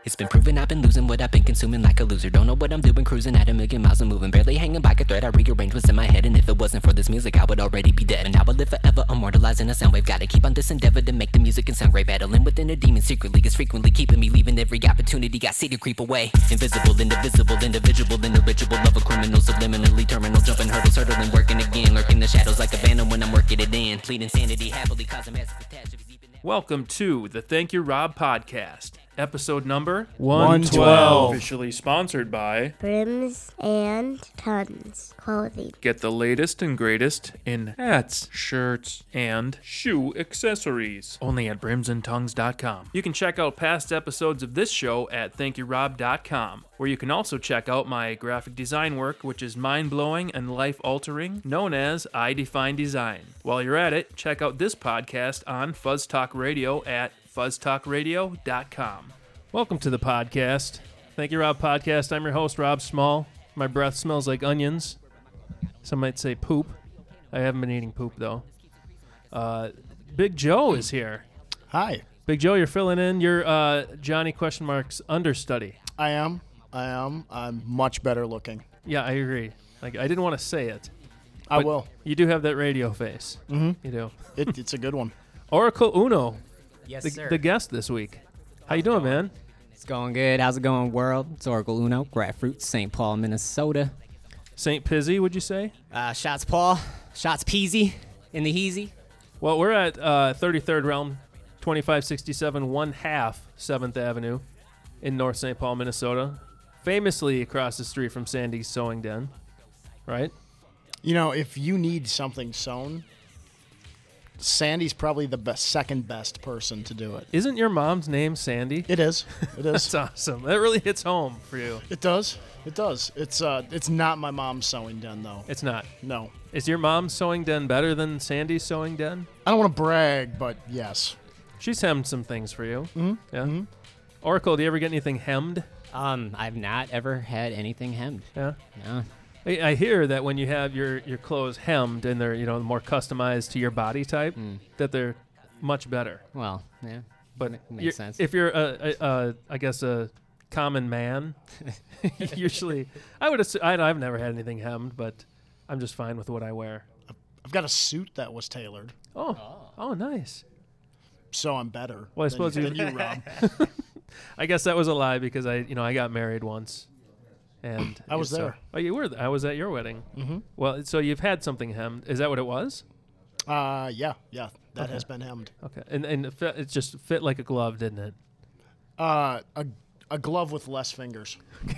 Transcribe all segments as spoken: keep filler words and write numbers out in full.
It's been proven I've been losing what I've been consuming like a loser. Don't know what I'm doing, cruising at a million miles and moving. Barely hanging by a thread, I rearrange what's in my head. And if it wasn't for this music, I would already be dead. And I will live forever, immortalized in a sound wave. Gotta keep on this endeavor to make the music and sound great. Battling within a demon secretly is frequently keeping me leaving every opportunity I see to creep away. Invisible, indivisible, individual, indirigible. Love a criminal, subliminally terminal. Jumping hurdles, hurdling, working again. Lurking the shadows like a phantom when I'm working it in. Pleading sanity, happily causing massive catastrophes. Welcome to the Thank You Rob podcast, episode number one twelve. Officially sponsored by Brims and Tons Clothing. Get the latest and greatest in hats, shirts, and shoe accessories. Only at brims and tongues dot com. You can check out past episodes of this show at thank you rob dot com, where you can also check out my graphic design work, which is mind-blowing and life-altering, known as I Define Design. While you're at it, check out this podcast on Fuzz Talk Radio at fuzz talk radio dot com. Welcome to the podcast. Thank You Rob podcast. I'm your host, Rob Small. My breath smells like onions. Some might say poop. I haven't been eating poop, though. Uh, Big Joe is here. Hi. Big Joe, you're filling in. You're uh, Johnny question mark's understudy. I am. I am. I'm much better looking. Yeah, I agree. Like I didn't want to say it. I will. You do have that radio face. Mm-hmm. You do. It, it's a good one. Oracle Uno, Yes, the, sir. the guest this week. How you doing, man? It's going good. How's it going, world? It's Oracle Uno, Grapefruit, Saint Paul, Minnesota. Saint Pizzy, would you say? Uh, shots Paul, shots Peasy in the Heezy. Well, we're at uh, thirty-third Realm, twenty-five sixty-seven, one half seventh Avenue in North Saint Paul, Minnesota. Famously across the street from Sandy's Sewing Den, right? You know, if you need something sewn, Sandy's probably the best, second best person to do it. Isn't your mom's name Sandy? It is. It is. That's awesome. That really hits home for you. It does. It does. It's uh, it's not my mom's sewing den though. It's not. No. Is your mom's sewing den better than Sandy's sewing den? I don't want to brag, but yes. She's hemmed some things for you. Mm-hmm. Yeah. Mm-hmm. Oracle, do you ever get anything hemmed? Um, I've not ever had anything hemmed. Yeah. No. I I hear that when you have your, your clothes hemmed and they're, you know, more customized to your body type, Mm. that they're much better. Well, yeah. But Ma- makes you're- sense. if you're a, a, a, I guess a common man, usually I would assume, I, I've never had anything hemmed, but I'm just fine with what I wear. I've got a suit that was tailored, Oh, oh, nice. so I'm better. Well, I than suppose you, you- than you, Rob. I guess that was a lie because I, you know, I got married once, and I was so- there. Oh, you were. th- I was at your wedding. Mm-hmm. Well, so you've had something hemmed. Is that what it was? Uh, yeah, yeah. That Okay. has been hemmed. Okay, and and it, fit, it just fit like a glove, didn't it? Uh, a a glove with less fingers.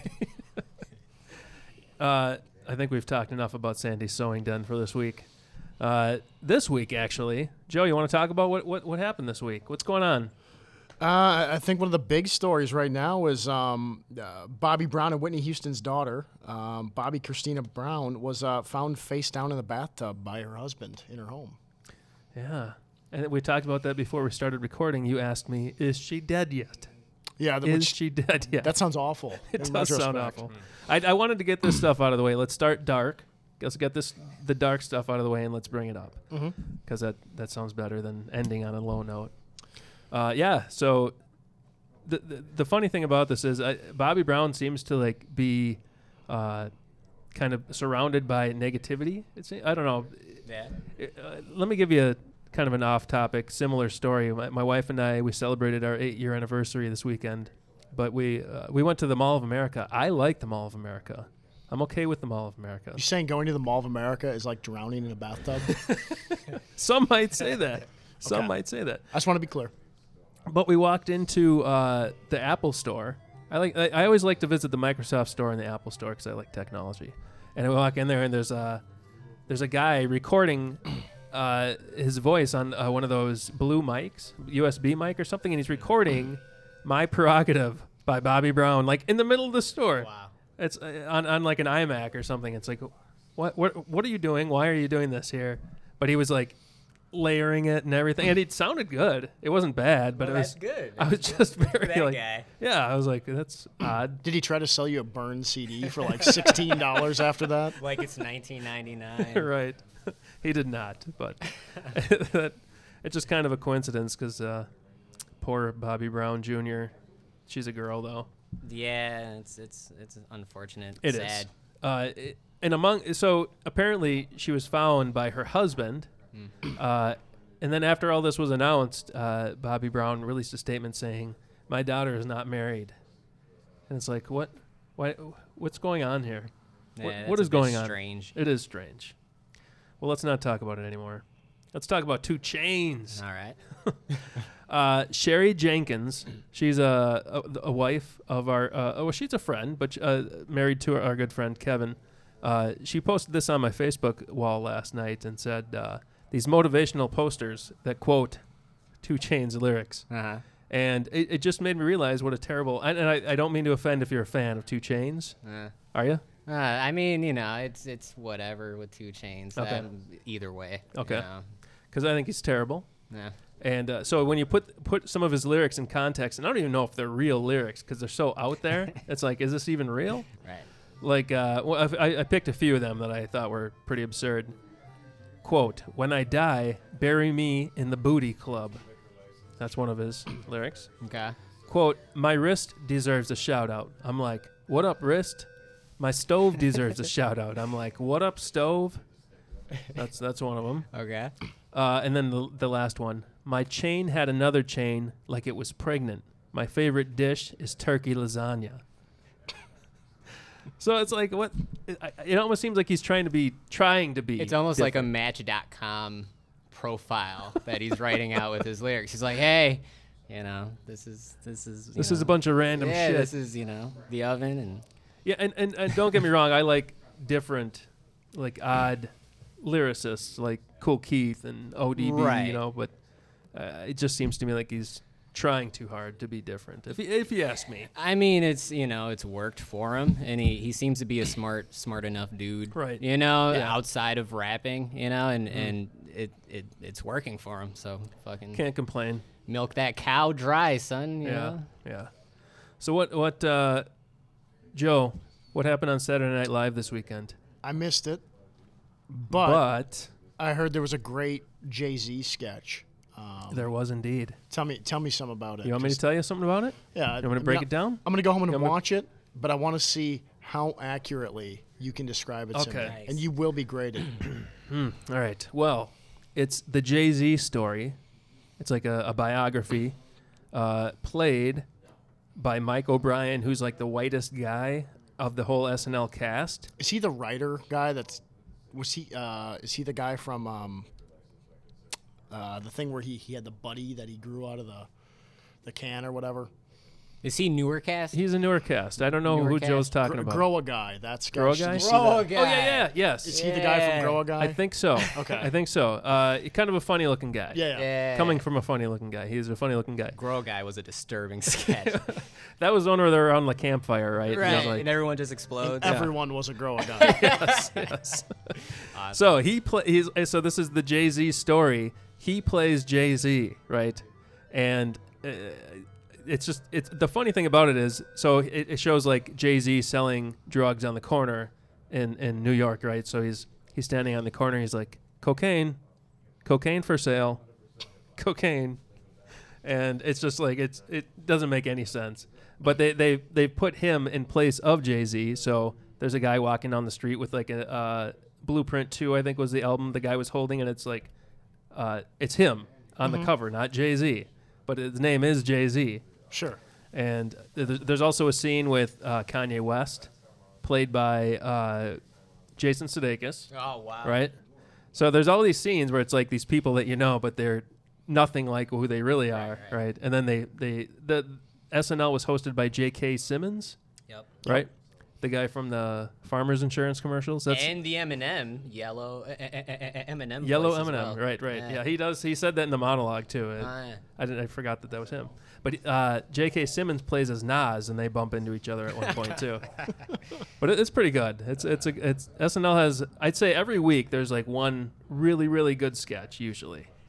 Uh, I think we've talked enough about Sandy's sewing den for this week. Uh, this week, actually, Joe, you want to talk about what, what, what happened this week? What's going on? Uh, I think one of the big stories right now is um, uh, Bobby Brown and Whitney Houston's daughter, um, Bobby Christina Brown, was uh, found face down in the bathtub by her husband in her home. Yeah, and we talked about that before we started recording. You asked me, "Is she dead yet? Yeah, the, Is which, she dead yet?" that sounds awful. It in does sound retrospect. awful. I, I wanted to get this stuff out of the way. Let's start dark. Let's get this the dark stuff out of the way and let's bring it up Mhm. because that, that sounds better than ending on a low note. Uh, yeah. So the, the the funny thing about this is I, Bobby Brown seems to like be uh, kind of surrounded by negativity. It's I don't know. Yeah. Uh, let me give you a kind of an off-topic, similar story. My, my wife and I, we celebrated our eight-year anniversary this weekend, but we uh, we went to the Mall of America. I like the Mall of America. I'm okay with the Mall of America. You saying going to the Mall of America is like drowning in a bathtub? Some might say that. Some Okay. might say that. I just want to be clear. But we walked into uh, the Apple store. I like. I, I always like to visit the Microsoft store and the Apple store because I like technology. And we walk in there, and there's a there's a guy recording uh, his voice on uh, one of those blue mics, U S B mic or something, and he's recording "My Prerogative" by Bobby Brown, like in the middle of the store. Wow. It's uh, on on like an iMac or something. It's like, what what what are you doing? Why are you doing this here? But he was like layering it and everything, and it sounded good. It wasn't bad, but Well, it was. that's good. I was just very that like, guy. yeah. I was like, that's odd. Did he try to sell you a burned C D for like sixteen dollars after that? Like it's nineteen ninety-nine. Right. He did not, but that, it's just kind of a coincidence because uh, poor Bobby Brown Junior she's a girl though. Yeah, it's it's it's unfortunate. It Sad. is. Uh, it, and among so apparently she was found by her husband, Mm. uh, and then after all this was announced, uh, Bobby Brown released a statement saying, "My daughter is not married," and it's like, what, why, what's going on here? Yeah, what, that's what a is bit going on? Strange. It is strange. Well, let's not talk about it anymore. Let's talk about Two Chainz. All right. Uh, Sherry Jenkins, she's a, a, a wife of our, uh, oh, well, she's a friend, but uh, married to our, our good friend Kevin. Uh, she posted this on my Facebook wall last night and said, uh, these motivational posters that quote Two Chainz lyrics. Uh-huh. And it, it just made me realize what a terrible, and, and I, I don't mean to offend if you're a fan of Two Chainz. Uh, Are you? uh, I mean, you know, it's it's whatever with Two Chainz. Okay. Um, either way. Okay. You know. Because I think he's terrible. Yeah. And uh, so when you put put some of his lyrics in context, and I don't even know if they're real lyrics because they're so out there, it's like, is this even real? Right. Like, uh, well, I, I picked a few of them that I thought were pretty absurd. Quote, "When I die, bury me in the booty club." That's one of his lyrics. Okay. Quote, "My wrist deserves a shout out." I'm like, what up, wrist? "My stove deserves a shout out." I'm like, what up, stove? That's that's one of them. Okay. Uh, and then the, the last one. "My chain had another chain like it was pregnant. My favorite dish is turkey lasagna." So it's like, what? It, I- it almost seems like he's trying to be, trying to be. It's almost like a different. Match dot com profile that he's writing out with his lyrics. He's like, hey, you know, this is this is you This know, is a bunch of random yeah, shit. this is, you know, the oven and Yeah, and, and, and don't get me wrong, I like different, like odd lyricists, like Cool Keith and O D B, Right. you know, but uh, it just seems to me like he's trying too hard to be different, if, you- if you ask me. I mean, it's, you know, it's worked for him, and he, he seems to be a smart smart enough dude, Right. You know, Yeah. outside of rapping, you know, and and it, it it's working for him. So fucking Can't complain. milk that cow dry, son. You Yeah, know? yeah. So what, what, uh, Joe, what happened on Saturday Night Live this weekend? I missed it, but, But I heard there was a great Jay-Z sketch. Um, there was indeed. tell me, tell me some about it. You want me to 'cause- tell you something about it? Yeah. You want me to I break mean, it down? I'm gonna go home and You want me- watch it, but I want to see how accurately you can describe it to Okay. me, Nice. and you will be graded. Hmm. All right. Well, it's the Jay-Z story. It's like a, a biography uh, played by Mike O'Brien, who's like the whitest guy of the whole S N L cast. Is he the writer guy? That's was he? Uh, is he the guy from um, uh, the thing where he, he had the buddy that he grew out of the the can or whatever? Is he newer cast? He's a newer cast. I don't know Newer who cast? Joe's talking Gr- about. Grow a guy. That's Grow a Did you guy? see Grow that? a guy. Oh yeah, yeah, yes. Is he the guy Yeah. from Grow a Guy? I think so. Okay. I think so. Uh, kind of a funny-looking guy. Yeah. yeah. Yeah. Coming from a funny-looking guy, he's a funny-looking guy. Grow guy was a disturbing sketch. That was one where they're on the campfire, right? right. He's like- and everyone just explodes. Everyone was a Grow a Guy. yes, yes. So he play. He's so this is the Jay Z story. He plays Jay Z, right? And uh, it's just it's the funny thing about it is so it, it shows like Jay Z selling drugs on the corner in in New York, right? So he's he's standing on the corner. He's like cocaine, cocaine for sale, cocaine, and it's just like it's it doesn't make any sense. But they they they put him in place of Jay Z. So there's a guy walking down the street with like a uh, Blueprint two, I think was the album the guy was holding, and it's like uh, it's him on the cover, not Jay Z, but his name is Jay Z. Sure. And th- there's also a scene with uh, Kanye West, played by uh, Jason Sudeikis, Oh wow. right? So there's all these scenes where it's like these people that you know, but they're nothing like who they really are, right? right. And then they, they the S N L was hosted by J K. Simmons, Yep. right? The guy from the Farmers Insurance commercials. That's And the Eminem yellow uh, uh, uh, uh, Eminem. Yellow voice as Eminem, well. right, right. Yeah. he does. He said that in the monologue too. It- Ah, yeah. I didn't. I forgot that that was him. But uh, J K. Simmons plays as Nas, and they bump into each other at one point too. But it, it's pretty good. It's it's a it's S N L has. I'd say every week there's like one really really good sketch usually.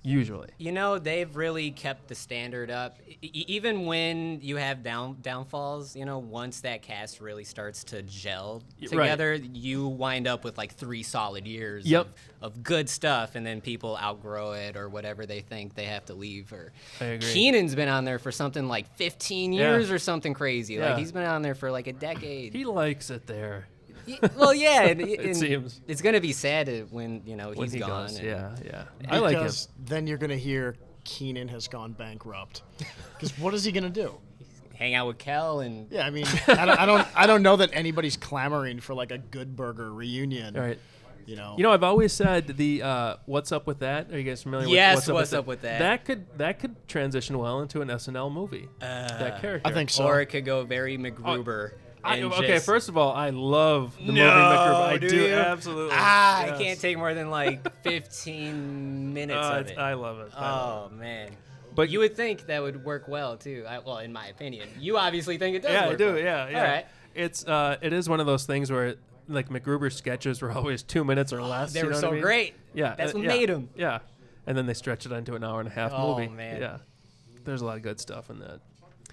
usually. You know, they've really kept the standard up. E- even when you have down downfalls, you know, once that cast really starts to gel Right. together, you wind up with like three solid years Yep. of, of good stuff, and then people outgrow it or whatever they think they have to leave. Or I agree. Keenan's been on there for something like fifteen Yeah. years or something crazy. Yeah. Like he's been on there for like a decade. He likes it there. Y- well, yeah, and, It and seems. it's gonna be sad to- when you know When he's he gone. goes, and- yeah, yeah. I like him. Because then you're gonna hear Keenan has gone bankrupt. Because what is he gonna do? Hang out with Kel and Yeah, I mean, I don't, I don't, I don't know that anybody's clamoring for like a Good Burger reunion. All right. You know. You know, I've always said the uh, "What's Up with That." Are you guys familiar Yes, with What's with Up with That? That could that could transition well into an S N L movie. that character. I think so. or it could go very MacGruber. I, and okay, just- first of all, I love the movie No, MacGruber. I do do you? absolutely. Ah, Yes. I can't take more than like fifteen minutes Uh, of it's- it. I love it. I love Oh man. But- you would think that would work well too. I, well, in my opinion, you obviously think it does. Yeah, I work do. well. Yeah, yeah. All right. It's uh, it is one of those things where like MacGruber's sketches were always two minutes or less. They you were know so what I mean? great. Yeah, That's uh, what yeah, made 'em. Yeah, and then they stretch it into an hour and a half Oh, movie. man. Yeah, there's a lot of good stuff in that.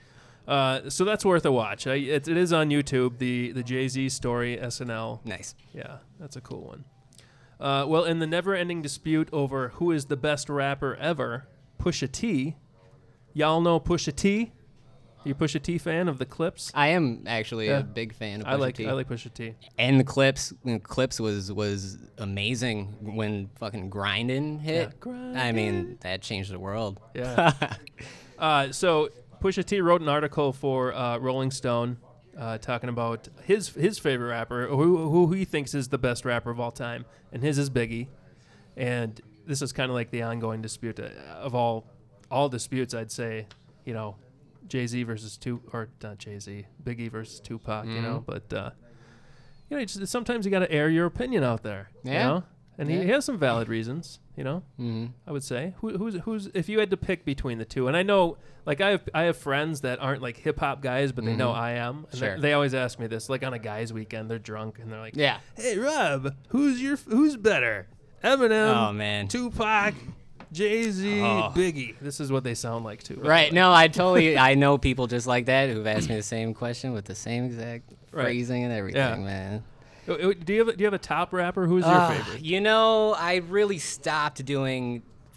Uh, so that's worth a watch. I, it, it is on YouTube. The the Jay-Z story S N L. Nice. Yeah, that's a cool one. Uh, well, in the never-ending dispute over who is the best rapper ever, Pusha T. Y'all know Pusha T? Are you a Pusha T fan of the Clips? I am actually Yeah. a big fan of Pusha I like T. I like Pusha T. And the clips, the clips was was amazing when fucking grinding hit. Yeah. I mean, that changed the world. Yeah. uh, so Pusha T wrote an article for uh, Rolling Stone uh, talking about his his favorite rapper, who who he thinks is the best rapper of all time, and his is Biggie. And this is kind of like the ongoing dispute uh, of all all disputes. I'd say, you know, Jay-Z versus two or not Jay-Z, Biggie versus Tupac. You know, but uh, you know, you just, sometimes you got to air your opinion out there. You Yeah. know? And he, Yeah. he has some valid reasons. You know. Mm-hmm. I would say. Who, who's who's if you had to pick between the two, and I know, like I have I have friends that aren't like hip hop guys, but they know I am, and Sure. they, they always ask me this. Like on a guys' weekend, they're drunk and they're like, Yeah. "Hey Rob, who's your who's better, Eminem, Oh, man. Tupac, Jay Z, Oh. Biggie?" This is what they sound like too. by the Right. way. No, I totally. I know people just like that who've asked me the same question with the same exact Right. phrasing and everything, Yeah. man. Uh, uh, Do you have a, do you have a top rapper? Who's your Uh, favorite? You know, I really stopped doing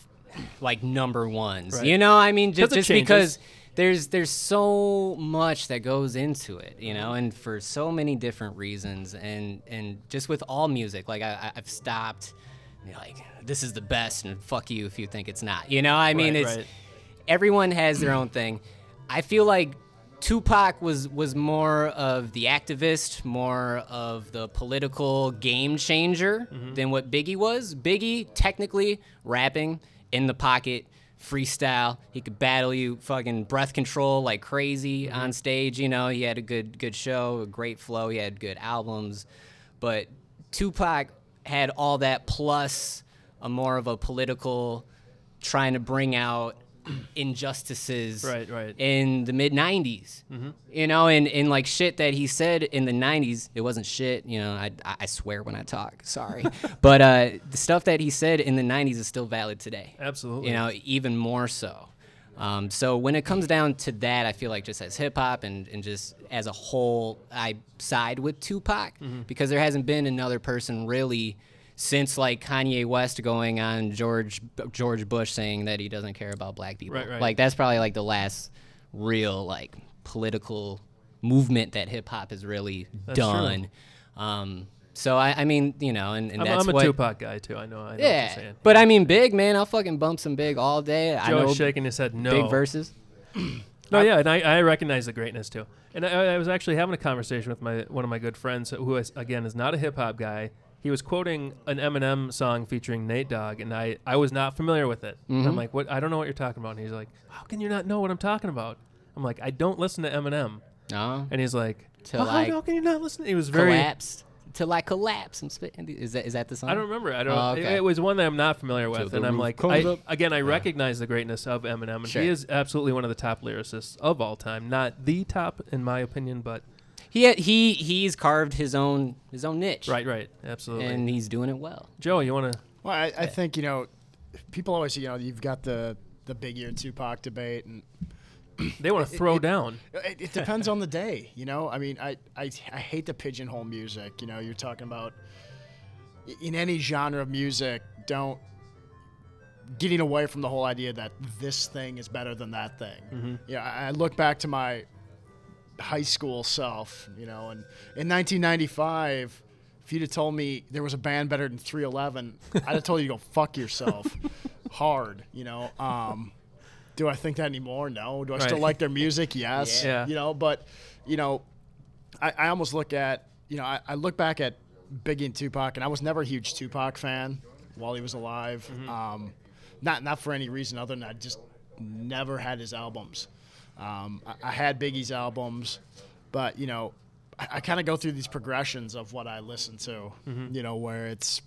like number ones. Right. You know, I mean, 'Cause just, it just changes. because there's there's so much that goes into it, you know, and for so many different reasons, and and just with all music, like I, I- I've stopped. You know, like this is the best, and fuck you if you think it's not. You know, I mean, Right, it's right. everyone has their own thing. I feel like Tupac was was more of the activist, more of the political game changer Mm-hmm. than what Biggie was. Biggie, technically rapping in the pocket, freestyle. He could battle you, fucking breath control like crazy Mm-hmm. on stage. You know, he had a good good show, a great flow. He had good albums, but Tupac had all that plus a more of a political, trying to bring out injustices Right, right. in the mid nineties. You know, and, and like shit that he said in the nineties, it wasn't shit. You know, I, I swear when I talk, sorry. but uh, the stuff that he said in the nineties is still valid today. Absolutely. You know, even more so. Um, so when it comes down to that, I feel like just as hip hop and, and just as a whole, I side with Tupac Mm-hmm. because there hasn't been another person really since like Kanye West going on George George Bush saying that he doesn't care about black people. Right, right. Like that's probably like the last real like political movement that hip hop has really That's true. done. Um, so I, I mean, you know, and, and I'm, that's I'm a what. Tupac guy too. I know. I know what you're Yeah, saying. but I mean, Big man, I'll fucking bump some Big all day. I know Joe's shaking his head no. Big verses. No, yeah, and I, I recognize the greatness too. And I, I was actually having a conversation with my one of my good friends who is again is not a hip hop guy. He was quoting an Eminem song featuring Nate Dogg, and I, I was not familiar with it. Mm-hmm. I'm like, what? I don't know what you're talking about. And he's like, how can you not know what I'm talking about? I'm like, I don't listen to Eminem. No, And he's like, To how, like how can you not listen? He was very. collapsed. Till I collapse. I'm spitting. Is that is that the song? I don't remember. I don't. Oh, it, okay. it was one that I'm not familiar with, the and I'm roof like, comes I, up. again, I recognize the greatness of Eminem, and Sure. he is absolutely one of the top lyricists of all time. Not the top, in my opinion, but He had, he he's carved his own his own niche. right, right, absolutely. And he's doing it well. Joe, you want to? Well, I, I think you know, people always, you know, you've got the the Biggie or Tupac debate, and They want to throw it- down. it, it depends on the day, you know. I mean, I, I I hate the pigeonhole music. You know, you're talking about in any genre of music. Don't getting away from the whole idea that this thing is better than that thing. Mm-hmm. Yeah, I, I look back to my high school self, you know, and in nineteen ninety-five, if you'd have told me there was a band better than three eleven, I'd have told you to go fuck yourself hard, you know. Um, do I think that anymore? No. Do I still Right. like their music? Yes. Yeah. You know, but, you know, I, I almost look at, you know, I, I look back at Biggie and Tupac, and I was never a huge Tupac fan while he was alive. Mm-hmm. Um, not not for any reason other than I just never had his albums. Um, I, I had Biggie's albums, but, you know, I, I kind of go through these progressions of what I listen to, Mm-hmm. you know, where it's,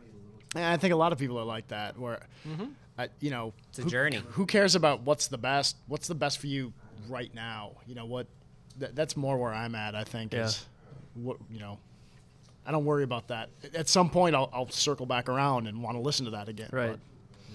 and I think a lot of people are like that, where, I, you know, It's a who, journey. Who cares about what's the best? What's the best for you right now? You know what? Th- that's more where I'm at. I think Yeah. is what you know. I don't worry about that. At some point, I'll, I'll circle back around and want to listen to that again. Right. but-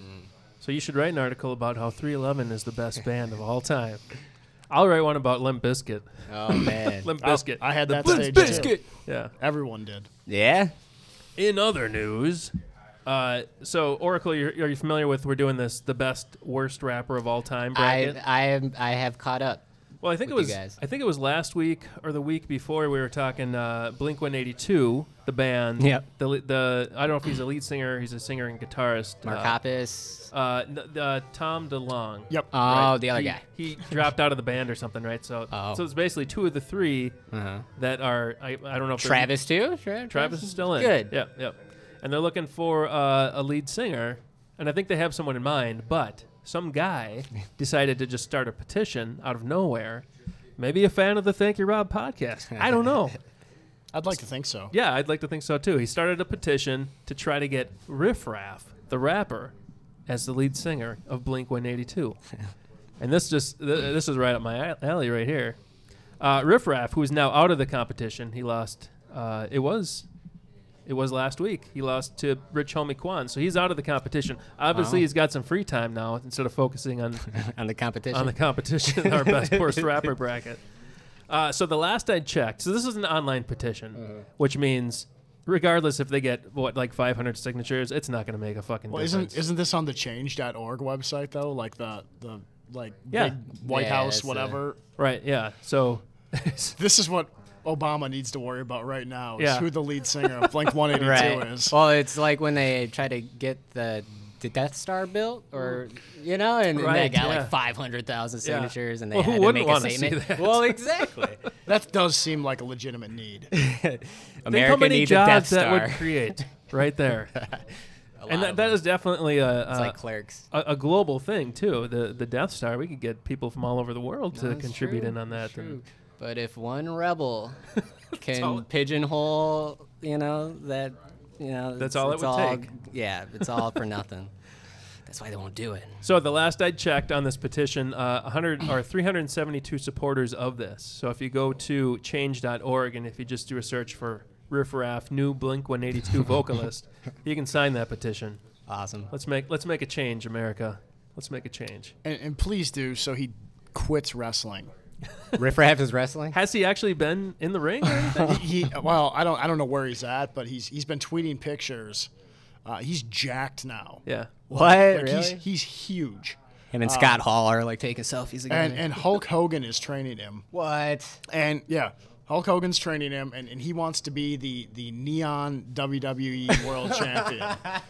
So you should write an article about how three eleven is the best band of all time. I'll write one about Limp Bizkit. Oh man. Limp I- Bizkit. I had The that Limp stage Bizkit. too. Yeah. Everyone did. Yeah. In other news, uh, so Oracle, you're, are you familiar with? We're doing this the best worst rapper of all time bracket. I I am I have caught up. well, I think it with was. you guys. I think it was last week or the week before we were talking uh, Blink one eighty-two, the band. Yep. The le- the I don't know if he's a lead singer. He's a singer and guitarist. Mark uh, Hoppus. Uh, n- uh, Tom DeLonge. Yep. Oh, right? the other he, guy. He dropped out of the band or something, right? So, Oh. so it's basically two of the three Uh-huh. that are. I, I don't know if they're- Travis too. Tra- Travis is still in. Good. Yep, yep. And they're looking for uh, a lead singer, and I think they have someone in mind. But some guy decided to just start a petition out of nowhere. Maybe a fan of the Thank You Rob podcast. I don't know. I'd like to think so. Yeah, I'd like to think so too. He started a petition to try to get Riff Raff, the rapper, as the lead singer of Blink one eighty-two. And this just th- this is right up my alley right here. Uh, Riff Raff, who is now out of the competition, he lost. Uh, it was, it was last week. He lost to Rich Homie Quan, so he's out of the competition. Obviously, Wow. he's got some free time now instead of focusing on On the competition. on the competition, our best worst rapper bracket. Uh, so the last I checked, so this is an online petition, which means regardless if they get what like five hundred signatures, it's not going to make a fucking Well, difference. isn't isn't this on the change dot org website though? Like the the like Yeah. big White Yeah, House it's, uh, whatever. right? Yeah. So This is what Obama needs to worry about right now. Is Yeah. who the lead singer of Blink one eighty-two right. is. Well, it's like when they try to get the the Death Star built, or you know, and, and Right, they got yeah. like five hundred thousand Yeah. signatures, and they Well, who had to wouldn't make a wanna see statement. that? Well, exactly. That does seem like a legitimate need. think America how many needs a Death jobs Star. that would create right there. A lot And that, of that them. is definitely a It's a, like Clerks. a a global thing too. The the Death Star, we could get people from all over the world to That's contribute true, in on that. true. And But if one rebel all can it- pigeonhole, you know, that, you know, That's it's- all it it's would all, take. Yeah, it's all for nothing. That's why they won't do it. So the last I checked on this petition, uh, one hundred or three hundred seventy-two supporters of this. So if you go to change dot org and if you just do a search for Riff Raff, new Blink one eighty-two vocalist, you can sign that petition. Awesome. Let's make let's make a change, America. Let's make a change. And, and please do so he quits wrestling. Riff Raff is wrestling? Has he actually been in the ring or anything? he, he well, I don't I don't know where he's at, but he's he's been tweeting pictures. Uh, he's jacked now. Yeah. What? Like really? he's he's huge. Him and Scott Hall are like taking selfies again. And and Hulk Hogan is training him. what? And yeah, Hulk Hogan's training him, and, and he wants to be the, the neon W W E World Champion.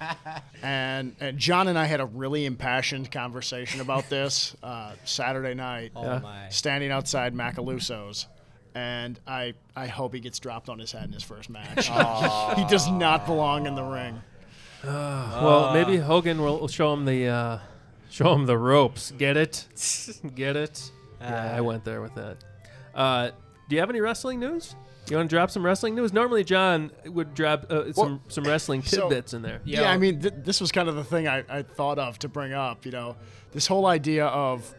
And, and John and I had a really impassioned conversation about this uh, Saturday night, Oh my. standing outside Macaluso's. And I I hope he gets dropped on his head in his first match. He does not belong in the ring. Well, maybe Hogan will show him the uh, show him the ropes. Get it? Get it? Yeah, I went there with that. Uh, do you have any wrestling news? You want to drop some wrestling news? Normally, John would drop uh, some Well, some wrestling so- tidbits in there. Yeah, I mean, th- this was kind of the thing I, I thought of to bring up. You know, this whole idea of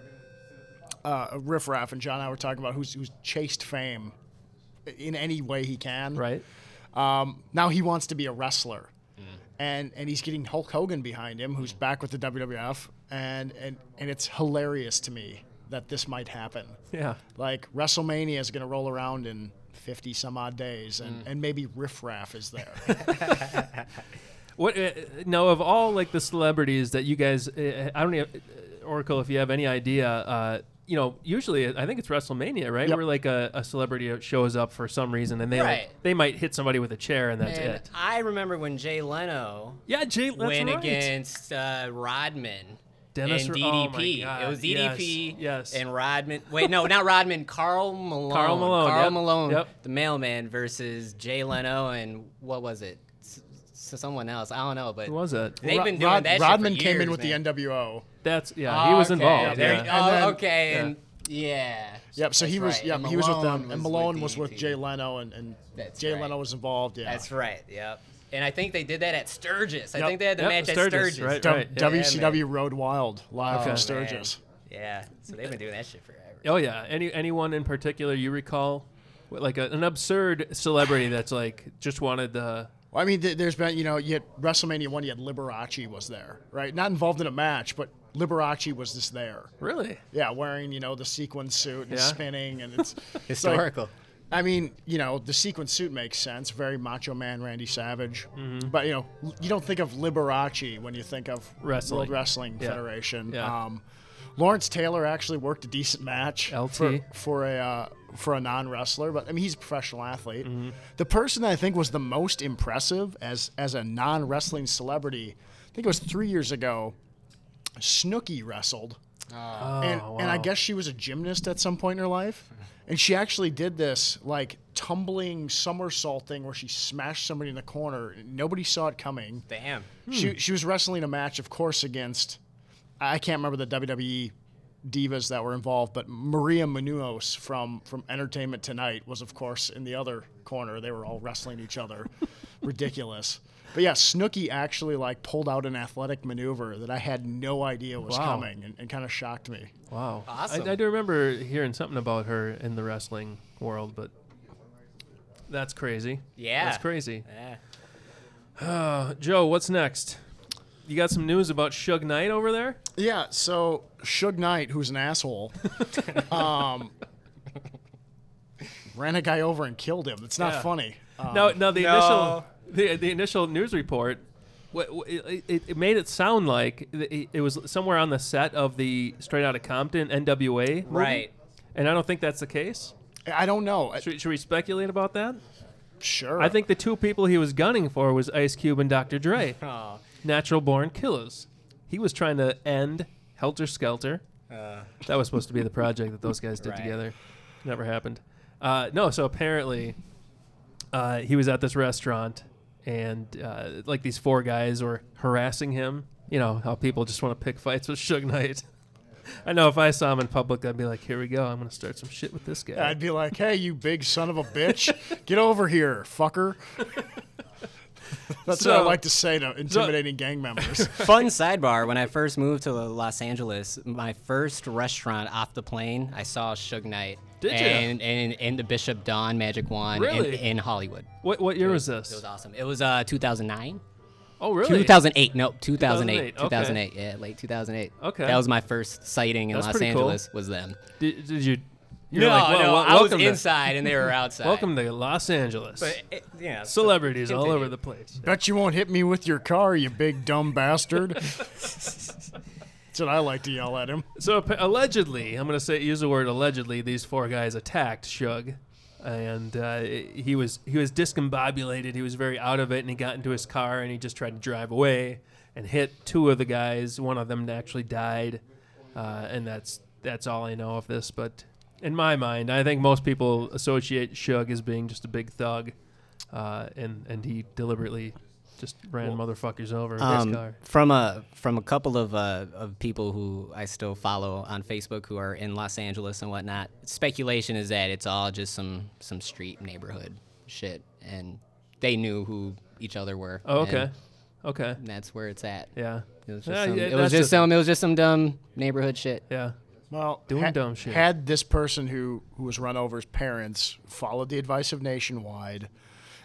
uh, Riff Raff, and John and I were talking about who's who's chased fame in any way he can. Right. Um, now he wants to be a wrestler. and and he's getting Hulk Hogan behind him, who's back with the W W F, and and and it's hilarious to me that this might happen. Yeah. Like WrestleMania is going to roll around in fifty some odd days, and, mm. and maybe Riff Raff is there. What uh, now of all like the celebrities that you guys? Uh, I don't know, Oracle, if you have any idea. Uh, you know, usually I think it's WrestleMania, right? Yep. Where like a, a celebrity shows up for some reason, and they Right. like, they might hit somebody with a chair, and that's And it. I remember when Jay Leno Yeah, Jay. That's went right. against uh, Rodman. Dennis and Ro- D D P. oh my God, It was D D P yes, yes. and Rodman. Wait, no, not Rodman. Carl Malone. Carl Malone, Carl yep, Malone, yep. the mailman, versus Jay Leno and what was it? S- s- someone else. I don't know, but Who was it? they've been doing Rod- that shit Rodman for came years, in with man. the N W O. That's yeah. Oh, he was okay. involved. There Yeah. you- And oh, then- okay, Yeah. and yeah. Yep. So he That's was. right. Yep. And He was with Malone them, and was Malone with was with D D P. Jay Leno, and, and That's Jay right. Leno was involved. Yeah. That's right. Yep. And I think they did that at Sturgis. I Yep. think they had the Yep, match Sturgis, at Sturgis. right, Du- right. Yeah. W C W Yeah, Road Wild live Okay. from Man. Sturgis. Yeah. So they've been doing that shit forever. Oh yeah. Any anyone in particular you recall, like a, an absurd celebrity that's like just wanted the. Well, I mean, th- there's been, you know, you had WrestleMania one, you had Liberace was there, right? Not involved in a match, but Liberace was just there. Really? Yeah, wearing, you know, the sequin suit and Yeah. spinning, and it's it's like- Historical. I mean, you know, the sequin suit makes sense. Very Macho Man Randy Savage. Mm-hmm. But, you know, you don't think of Liberace when you think of Wrestling. World Wrestling Yeah. Federation. Yeah. Um, Lawrence Taylor actually worked a decent match L T. for, for a uh, for a non-wrestler, but I mean, he's a professional athlete. Mm-hmm. The person that I think was the most impressive as as a non-wrestling celebrity, I think it was three years ago, Snooki wrestled. Oh, and, wow. and I guess she was a gymnast at some point in her life. And she actually did this, like, tumbling somersaulting where she smashed somebody in the corner. Nobody saw it coming. Damn. She she was wrestling a match, of course, against, I can't remember the W W E divas that were involved, but Maria Menounos from, from Entertainment Tonight was, of course, in the other corner. They were all wrestling each other. Ridiculous. But yeah, Snooki actually like pulled out an athletic maneuver that I had no idea was Wow. coming, and, and kind of shocked me. Wow. Awesome. I, I do remember hearing something about her in the wrestling world, but that's crazy. Yeah. That's crazy. Yeah. Uh, Joe, what's next? You got some news about Suge Knight over there? Yeah, so Suge Knight, who's an asshole, um, ran a guy over and killed him. It's not Yeah. funny. Um, No, no. The No. initial the, the initial news report, what, what- it, it, it made it sound like it, it was somewhere on the set of the Straight Outta Compton N W A movie. Right. And I don't think that's the case. I don't know. I- Should, should we speculate about that? Sure. I think the two people he was gunning for was Ice Cube and Doctor Dre, Oh. natural born killers. He was trying to end Helter Skelter. Uh, That was supposed to be the project that those guys did Right. together. Never happened. Uh, no, so apparently uh, he was at this restaurant, and uh, like these four guys were harassing him. You know how people just want to pick fights with Suge Knight. I know if I saw him in public, I'd be like, "Here we go. I'm going to start some shit with this guy." I'd be like, hey, you big son of a bitch, get over here, fucker. That's what I So- like to say to intimidating gang members. Fun sidebar: when I first moved to Los Angeles, my first restaurant off the plane, I saw Suge Knight. Did you? and, and and the Bishop Dawn Magic Wand Really? in, in Hollywood. What what year was It was this? awesome. It was uh two thousand nine. Oh, really? two thousand eight. Nope, two thousand eight. two thousand eight, two thousand eight. Yeah, late two thousand eight. Okay. That was my first sighting in That's Los pretty cool. Angeles. Was them. Did, did you? you're No, like, well, no, well, I was welcome to- inside and they were outside. Welcome to Los Angeles. But it, yeah, Celebrities all continue. over the place. Bet you won't hit me with your car, you big dumb bastard. That's what I like to yell at him. So ap- allegedly, I'm going to say use the word allegedly. These four guys attacked Suge, and uh, he was he was discombobulated. He was very out of it, and he got into his car and he just tried to drive away and hit two of the guys. One of them actually died, uh, and that's that's all I know of this. But in my mind, I think most people associate Suge as being just a big thug, uh, and and he deliberately just ran motherfuckers over with his Um, car. from a from a couple of uh, of people who I still follow on Facebook who are in Los Angeles and whatnot, speculation is that it's all just some some street neighborhood shit, and they knew who each other were. Oh, okay, and okay, that's where it's at. yeah. It was just Yeah, some, yeah, it was that's just just- some it was just some dumb neighborhood shit. Yeah. Well, Doing dumb shit. Had this person who, who was run over's parents followed the advice of Nationwide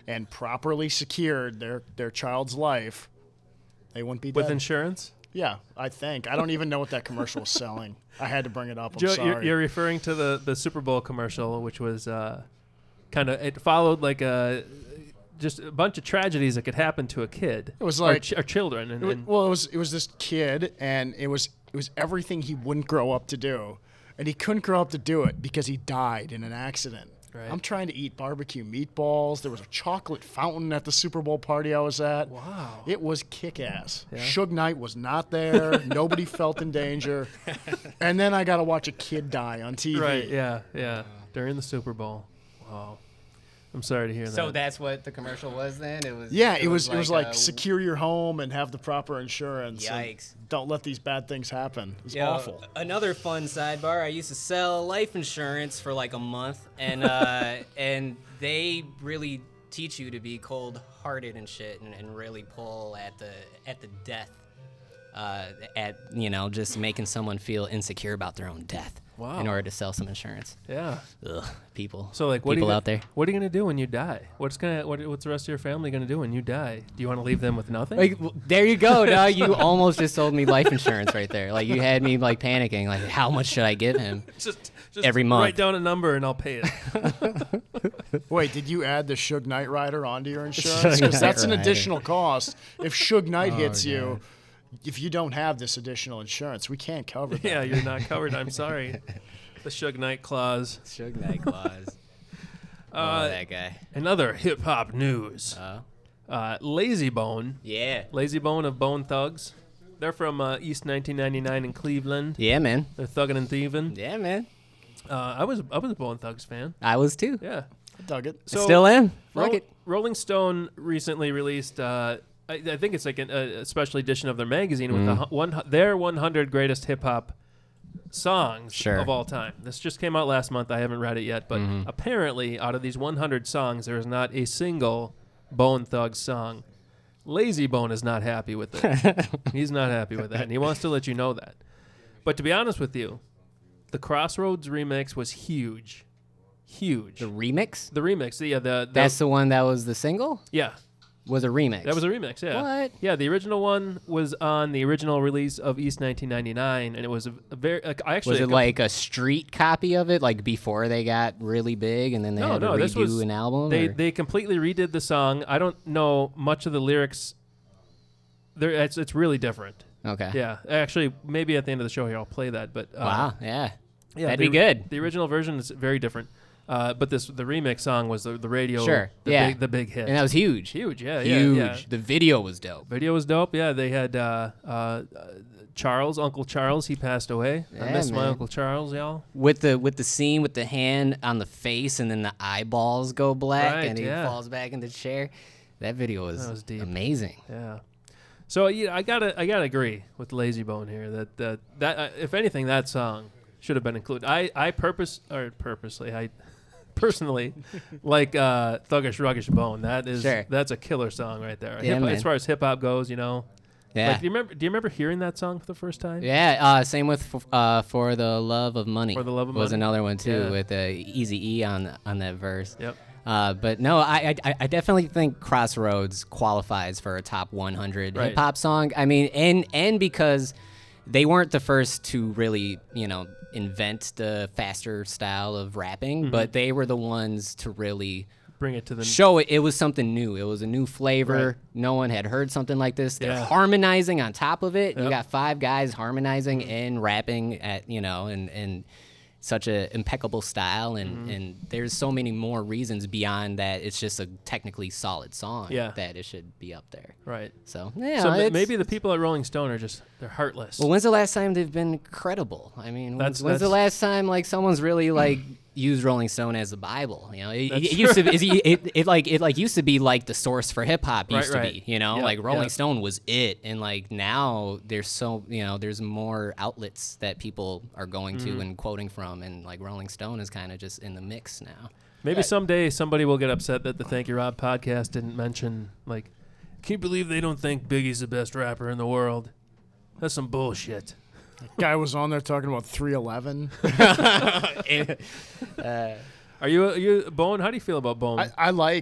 and properly secured their, their child's life, they wouldn't be dead. With insurance? Yeah, I think. I don't even know what that commercial was selling. I had to bring it up. I'm Joe, sorry. you're, you're referring to the, the Super Bowl commercial, which was uh, kind of, it followed like a, just a bunch of tragedies that could happen to a kid. It was or like- ch- or children. And, It wa- and well, it was it was this kid, and it was it was everything he wouldn't grow up to do, and he couldn't grow up to do it because he died in an accident. Right. I'm trying to eat barbecue meatballs. There was a chocolate fountain at the Super Bowl party I was at. Wow. It was kick-ass. Yeah. Suge Knight was not there. Nobody felt in danger. And then I got to watch a kid die on T V. right, yeah, yeah. During the Super Bowl. Wow. I'm sorry to hear that. So that's what the commercial was then? It was. Yeah, it was it was like a- secure your home and have the proper insurance. and Yikes. Don't let these bad things happen. It's Yo, awful. Another fun sidebar. I used to sell life insurance for like a month, and uh, and they really teach you to be cold-hearted and shit, and, and really pull at the at the death, uh, at you know just making someone feel insecure about their own death. Wow. In order to sell some insurance. Yeah. Ugh, people. So like, what people are you, out there. What are you gonna do when you die? What's gonna what, What's the rest of your family gonna do when you die? Do you want to leave them with nothing? Like, w- there you go. Now you almost just sold me life insurance right there. Like you had me like panicking. Like, how much should I give him? just, just every month. Write down a number and I'll pay it. Wait, did you add the Suge Knight rider onto your insurance? Suge Because that's Knight an rider. additional cost. If Suge Knight Oh, hits you, if you don't have this additional insurance, we can't cover that. yeah, you're not covered. I'm sorry. The Suge Knight clause. Suge Knight clause. Uh, oh, that guy. Another hip hop news. Oh. Uh, Lazy Bone. Yeah. Lazy Bone of Bone Thugs. They're from uh, East nineteen ninety-nine in Cleveland. Yeah, man. They're thugging and thieving. Yeah, man. Uh, I was I was a Bone Thugs fan. I was too. Yeah. I dug it. So Still am. Fuck Ro- it. Rolling Stone recently released, uh, I, I think it's like an, a special edition of their magazine with the Mm. hu- one their one hundred greatest hip hop songs Sure. of all time. This just came out last month. I haven't read it yet, but Mm-hmm. apparently, out of these one hundred songs, there is not a single Bone Thugs song. Lazy Bone is not happy with it. He's not happy with that, and he wants to let you know that. But to be honest with you, the Crossroads remix was huge, huge. The remix? The remix, yeah, the, the That's the one that was the single? yeah. Was a remix. That was a remix, yeah. What? Yeah, the original one was on the original release of East nineteen ninety-nine, and it was a, a very. Like, I actually Was it com- like a street copy of it, like before they got really big, and then they no, had no, to this redo was an album? They or- they completely redid the song. I don't know much of the lyrics. There, it's it's really different. okay. Yeah, actually, maybe at the end of the show here I'll play that. But uh, Wow. Yeah. yeah, That'd the, be good. The original version is very different. Uh, but this the remix song was the, the radio. Sure, The yeah. Big, the big hit. And that was huge. huge. Yeah. Huge. Yeah. yeah. The video was dope. Video was dope. Yeah, they had uh, uh, Charles, Uncle Charles. He passed away. I Yeah, miss my man. Uncle Charles, y'all. With the with the scene with the hand on the face and then the eyeballs go black Right, and he yeah. falls back in the chair. That video was, That was deep. amazing. Yeah. So yeah, I gotta I gotta agree with Lazy Bone here that that that uh, if anything that song should have been included. I I purpose or purposely I personally like uh, Thuggish Ruggish Bone. That is Sure. that's a killer song right there. Yeah, Hip- man. as far as hip hop goes, you know. Yeah. Like, do you remember? Do you remember hearing that song for the first time? Yeah, uh, same with f- uh, For the Love of Money. For the Love of was Money? another one too Yeah. with uh, Easy E on on that verse. Yep. Uh, but no, I, I I definitely think Crossroads qualifies for a top one hundred Right. hip hop song. I mean, and and because they weren't the first to really, you know, invent the faster style of rapping, Mm-hmm. but they were the ones to really Bring it to the show it. It was something new. It was a new flavor. Right. No one had heard something like this. They're Yeah. harmonizing on top of it. You Yep. got five guys harmonizing and rapping at, you know, and and such a impeccable style, and Mm-hmm. and there's so many more reasons beyond that. It's just a technically solid song Yeah. that it should be up there. right. So yeah, so ma- it's- maybe the people at Rolling Stone are just they're heartless. Well, when's the last time they've been credible? I mean, That's- when's, when's the that's- last time like someone's really like used Rolling Stone as the Bible? You know, it, That's it used to be, it, it, it like it like used to be like the source for hip hop used Right, to right. be. You know, Yeah, like Rolling yeah. Stone was it, and like now there's so you know there's more outlets that people are going Mm-hmm. to and quoting from, and like Rolling Stone is kind of just in the mix now. Maybe someday somebody will get upset that the Thank You Rob podcast didn't mention, like, can you believe they don't think Biggie's the best rapper in the world? That's some bullshit. Guy was on there talking about three eleven. Are you, are you Bone? How do you feel about Bone? I, I like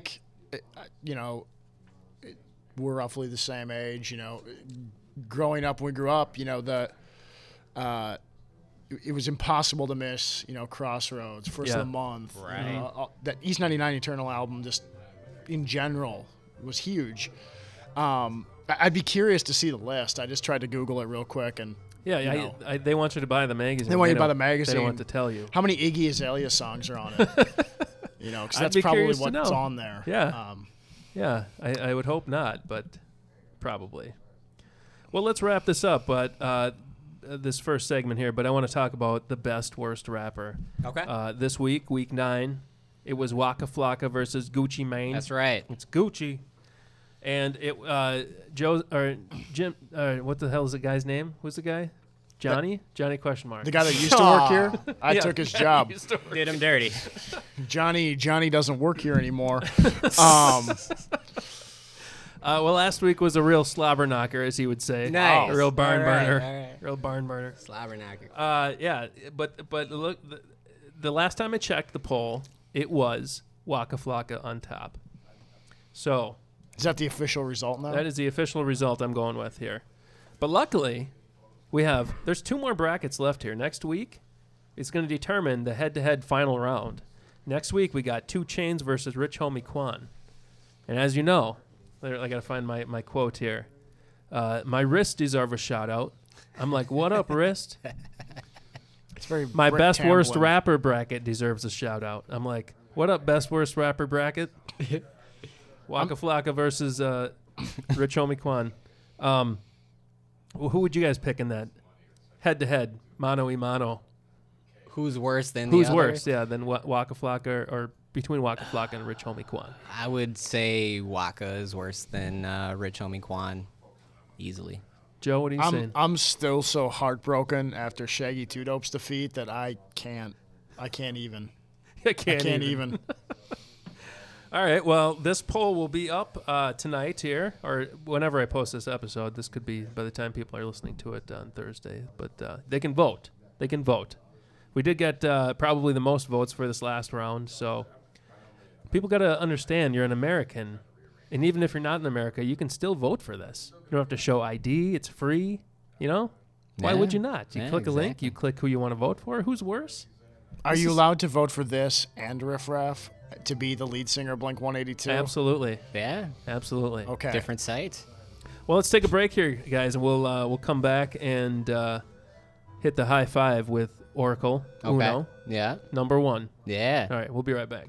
it, you know, it, we're roughly the same age. You know, growing up, when we grew up, you know, the uh, it, it was impossible to miss. You know, Crossroads, First Yeah. of the Month, Right. you know, uh, that East ninety-nine Eternal album, just in general, was huge. Um, I- I'd be curious to see the list. I just tried to Google it real quick, and Yeah, you yeah. know. I, I, they want you to buy the magazine. They want you to buy don't- the They magazine. don't want to tell you. how many Iggy Azalea songs are on it? You know, because I'd that's be probably curious to what's know. on there. Yeah. Um, Yeah, I, I would hope not, but probably. Well, let's wrap this up. But uh, this first segment here, but I want to talk about the best worst rapper. Okay. Uh, this week, week nine, it was Waka Flocka versus Gucci Mane. That's right. It's Gucci, and it uh, Joe or Jim. Uh, what the hell is the guy's name? Who's the guy? Johnny. Johnny question mark. the guy that used to work here, I Yeah, took his the guy job. used to work- Did him dirty. Johnny Johnny doesn't work here anymore. um, Uh, well, last week was a real slobber knocker, as he would say. Nice. A real barn All right, burner. all right. Real barn burner. Slobberknocker. Uh, yeah, but but look, the, the last time I checked the poll, it was Waka Flocka on top. So is that the official result now? that is the official result I'm going with here. But luckily, we have there's two more brackets left here. Next week, it's going to determine the head-to-head final round. Next week, we got Two Chainz versus Rich Homie Quan. And as you know, there- I got to find my, my quote here. Uh, my wrist deserve a shout-out. I'm like, what up, wrist? It's very My Rick best worst Tamblyn. rapper bracket deserves a shout out. I'm like, what up, best worst rapper bracket? Waka Flocka versus uh, Rich Homie Quan. Um, wh- who would you guys pick in that head to head, mano y mano? Who's worse than Who's the other? worse? Yeah, than Wa- Waka Flocka or, or between Waka Flocka and Rich Homie Quan. I would say Waka is worse than uh, Rich Homie Quan, easily. Joe, what are you I'm saying? I'm still so heartbroken after Shaggy Two Dope's defeat that I can't I can't even I I can't, can't even. even. All right. Well, this poll will be up uh, tonight here, or whenever I post this episode. This could be by the time people are listening to it on Thursday. But uh, they can vote. They can vote. We did get uh, probably the most votes for this last round, so people got to understand you're an American, and even if you're not in America, you can still vote for this. You don't have to show I D. It's free. You know? Why Yeah. would you not? You Yeah, click a link. exactly. You click who you want to vote for. Who's worse? Are This you is- allowed to vote for this and Riff Raff to be the lead singer of Blink one eighty-two? Absolutely. Yeah. Absolutely. Okay. Different sites. Well, let's take a break here, guys, and we'll uh, we'll come back and uh, hit the high five with Oracle Okay. Uno, Yeah. number one. Yeah. All right, we'll be right back. All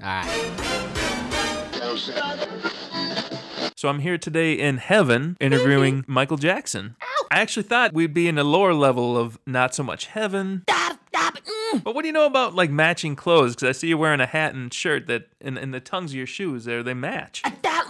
right. So I'm here today in heaven interviewing Michael Jackson. I actually thought we'd be in a lower level of not so much heaven. But what do you know about like matching clothes? Because I see you wearing a hat and shirt that, and, and the tongues of your shoes there, they match.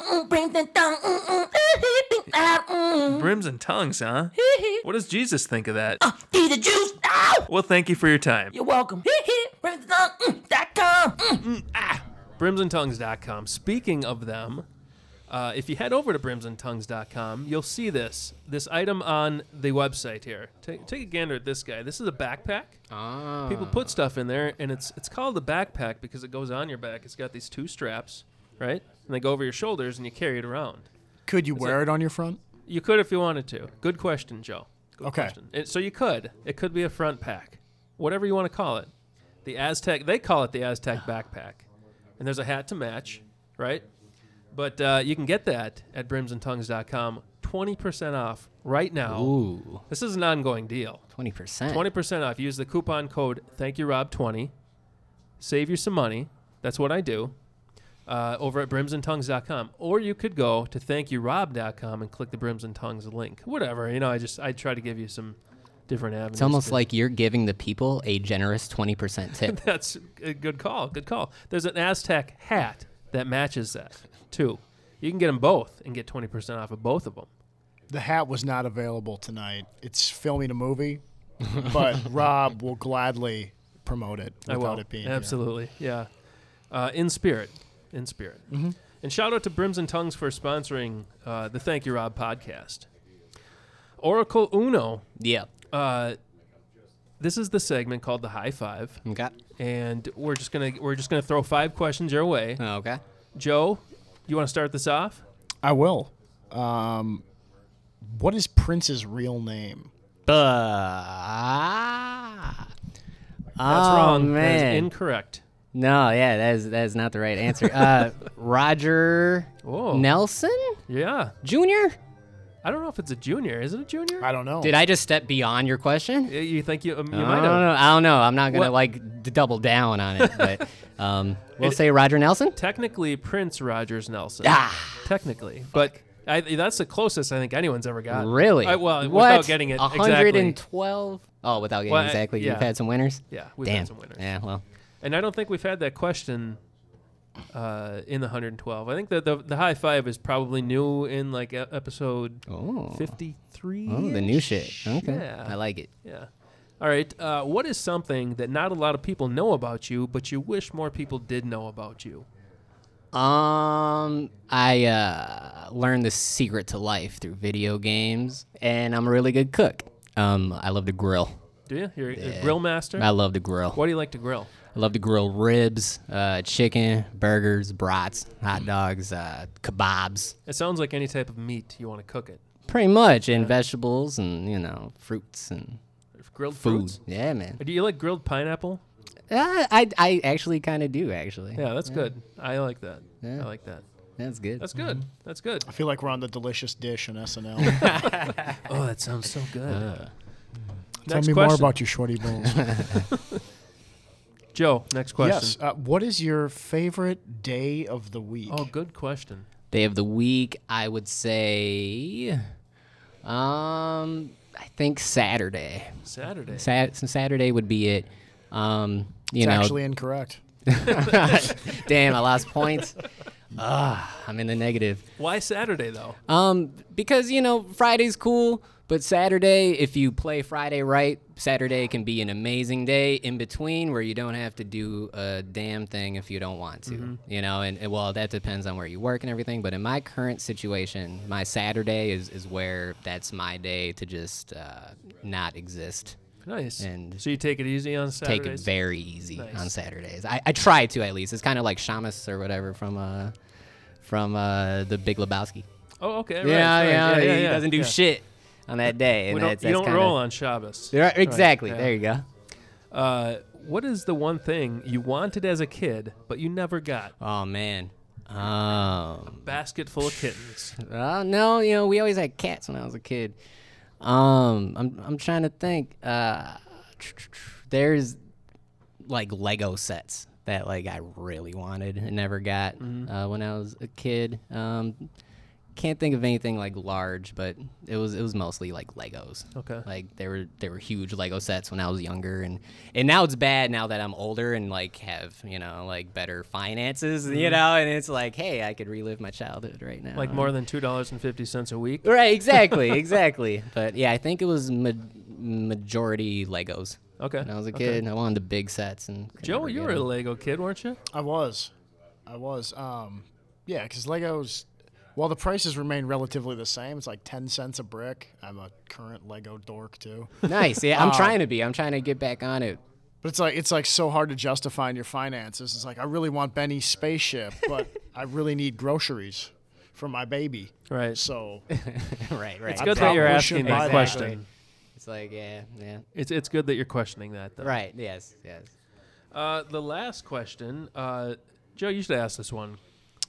Brims and tongues, huh? What does Jesus think of that? Eat the juice. Well, thank you for your time. You're welcome. Bring it on dot com. brims and tongues dot com. Speaking of them, uh, if you head over to brims and tongues dot com, you'll see this this item on the website here. Take, take a gander at this guy. This is a backpack. Oh. People put stuff in there, and it's it's called a backpack because it goes on your back. It's got these two straps, right? And they go over your shoulders, and you carry it around. Could you wear it on your front? You could if you wanted to. Good question, Joe. Good Okay. question. It, so you could. It could be a front pack, whatever you want to call it. The Aztec, they call it the Aztec backpack, and there's a hat to match, right? But uh, you can get that at brims and tongues dot com, twenty percent off right now. Ooh. This is an ongoing deal. twenty percent. twenty percent off. Use the coupon code Thank You Rob twenty. Save you some money. That's what I do. Uh, over at brims and tongues dot com, or you could go to thank you rob dot com and click the Brims and Tongues link. Whatever, you know. I just I try to give you some different avenues. It's almost to- like you're giving the people a generous twenty percent tip. that's a good call. Good call. There's an Aztec hat that matches that too. You can get them both and get twenty percent off of both of them. The hat was not available tonight. It's filming a movie, but Rob will gladly promote it I without will. it being here. Absolutely, yeah. Uh, in spirit, in spirit. Mm-hmm. And shout out to Brims and Tongues for sponsoring uh, the Thank You Rob podcast. Oracle Uno. Yeah. Uh, this is the segment called the High Five, Okay. and we're just gonna we're just gonna throw five questions your way. Okay. Joe, You want to start this off? I will. Um, what is Prince's real name? Bah. That's oh, wrong. That man. is incorrect. No, yeah, that is that is not the right answer. Uh, Roger Whoa. Nelson Yeah. Junior I don't know if it's a junior. Is it a junior? I don't know. Did I just step beyond your question? Y- You think you, um, you I might don't have. know. I don't know. I'm not gonna What- like d- double down on it, but um, we'll It- say Roger Nelson. Technically, Prince Rogers Nelson. Ah, Technically. But I, that's the closest I think anyone's ever gotten. really? I, well, what? without getting it one exactly. twelve. Oh, without getting Well, I- exactly. yeah. You've had some winners. Yeah, we've Damn. had some winners. Yeah. Well. And I don't think we've had that question uh, in the one hundred twelve. I think that the the high five is probably new in like e- episode Oh. fifty-three. Oh, the new shit. Okay. Yeah. I like it. Yeah. All right. Uh, what is something that not a lot of people know about you, but you wish more people did know about you? Um, I uh, learned the secret to life through video games, and I'm a really good cook. Um, I love to grill. Do you? You're Yeah. a grill master? I love to grill. What do you like to grill? I love to grill ribs, uh, chicken, burgers, brats, hot dogs, uh, kebabs. It sounds like any type of meat you want to cook it. Pretty much, and vegetables, and you know, fruits and Grilled food. fruits. Yeah, man. Do you like grilled pineapple? Uh, I I actually kind of do actually. Yeah, that's good. I like that. Yeah. I like that. That's good. That's good. That's good. I feel like we're on the delicious dish in S N L. Oh, that sounds so good. Uh, Tell Next me more question. about your shorty bones. Joe, next question. Yes. Uh, what is your favorite day of the week? Oh, good question. Day of the week, I would say, um, I think Saturday. Saturday. Sat- Saturday would be it. Um, you it's know, actually incorrect. damn, I lost points. Ah, I'm in the negative. Why Saturday though? Um, because you know Friday's cool, but Saturday, if you play Friday right, Saturday can be an amazing day in between where you don't have to do a damn thing if you don't want to. Mm-hmm. You know, and, and well, that depends on where you work and everything. But in my current situation, my Saturday is is where that's my day to just uh, not exist. Nice. And so you take it easy on Saturdays? Take it very easy Nice. on Saturdays. I, I try to at least. It's kind of like Shamus or whatever from uh from uh the Big Lebowski. Oh, okay. Right, yeah, right. yeah, yeah, yeah, he yeah, doesn't do yeah. shit on that day. We And don't, that's, you that's don't kinda, roll on Shabbos. Yeah, exactly. yeah. There you go. Uh, what is the one thing you wanted as a kid but you never got? Oh man. Um. Basket full of kittens. Uh, no, you know we always had cats when I was a kid. Um. I'm I'm trying to think. Uh. There's like Lego sets that like I really wanted and never got uh, when I was a kid. Um, can't think of anything like large, but it was it was mostly like Legos. Okay. Like they were they were huge Lego sets when I was younger, and and now it's bad now that I'm older and like have you know like better finances, you know, and it's like hey I could relive my childhood right now. Like more than two dollars and fifty cents a week. Right, exactly, exactly. But yeah, I think it was ma- majority Legos. Okay. When I was a okay. kid, I wanted the big sets. And could Joe, never you get were a them. Lego kid, weren't you? I was. I was. Um, yeah, because Legos, while the prices remain relatively the same, it's like ten cents a brick. I'm a current Lego dork, too. Nice. Yeah, I'm Uh, trying to be. I'm trying to get back on it. But it's like it's like so hard to justify in your finances. It's like I really want Benny's spaceship, but I really need groceries for my baby. Right. So right, right. It's I good that you're probably asking shouldn't that buy that. question. It's like yeah, yeah. It's it's good that you're questioning that, though. Right. Yes. Yes. Uh, the last question, uh, Joe, you should ask this one.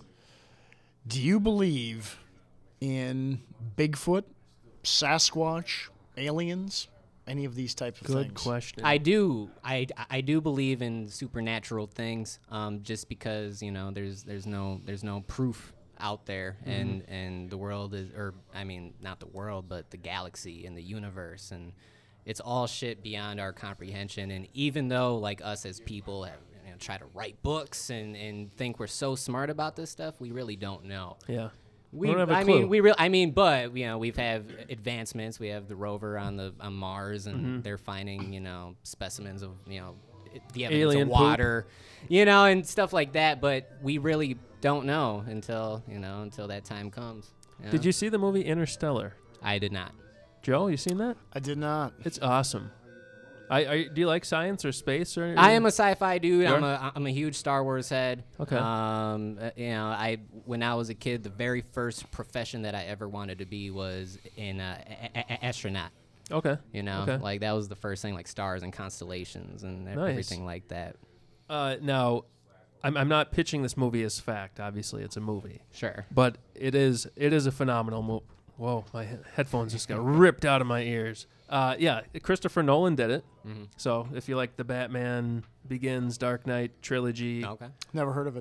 do you believe in Bigfoot, Sasquatch, aliens, any of these types of Good things? question. I do. I, I do believe in supernatural things. Um, just because you know there's there's no there's no proof out there, and and the world is, or I mean not the world, but the galaxy and the universe, and it's all shit beyond our comprehension. And even though like us as people have, you know, try to write books and and think we're so smart about this stuff, we really don't know. yeah. We, don't have a I clue. mean, we real. I mean, but you know, we've have advancements. We have the rover on the on Mars, and Mm-hmm. they're finding you know specimens of you know i- the evidence Alien of poop. water, you know, and stuff like that. But we really don't know until you know until that time comes. Did know? you see the movie Interstellar? I did not. Joe, you seen that? I did not. It's awesome. I, I do you like science or space or? I am a sci-fi dude. You I'm are? a I'm a huge Star Wars head. Okay. Um, uh, you know, I when I was a kid, the very first profession that I ever wanted to be was in uh, a- a- astronaut. Okay. You know, Okay. like that was the first thing, like stars and constellations and e- Nice. everything like that. Uh, now, I'm I'm not pitching this movie as fact. Obviously, it's a movie, Sure. but it is it is a phenomenal movie. Whoa, my he- headphones just got ripped out of my ears. Uh, yeah, Christopher Nolan did it. Mm-hmm. So if you like the Batman Begins, Dark Knight trilogy, Okay. Never heard of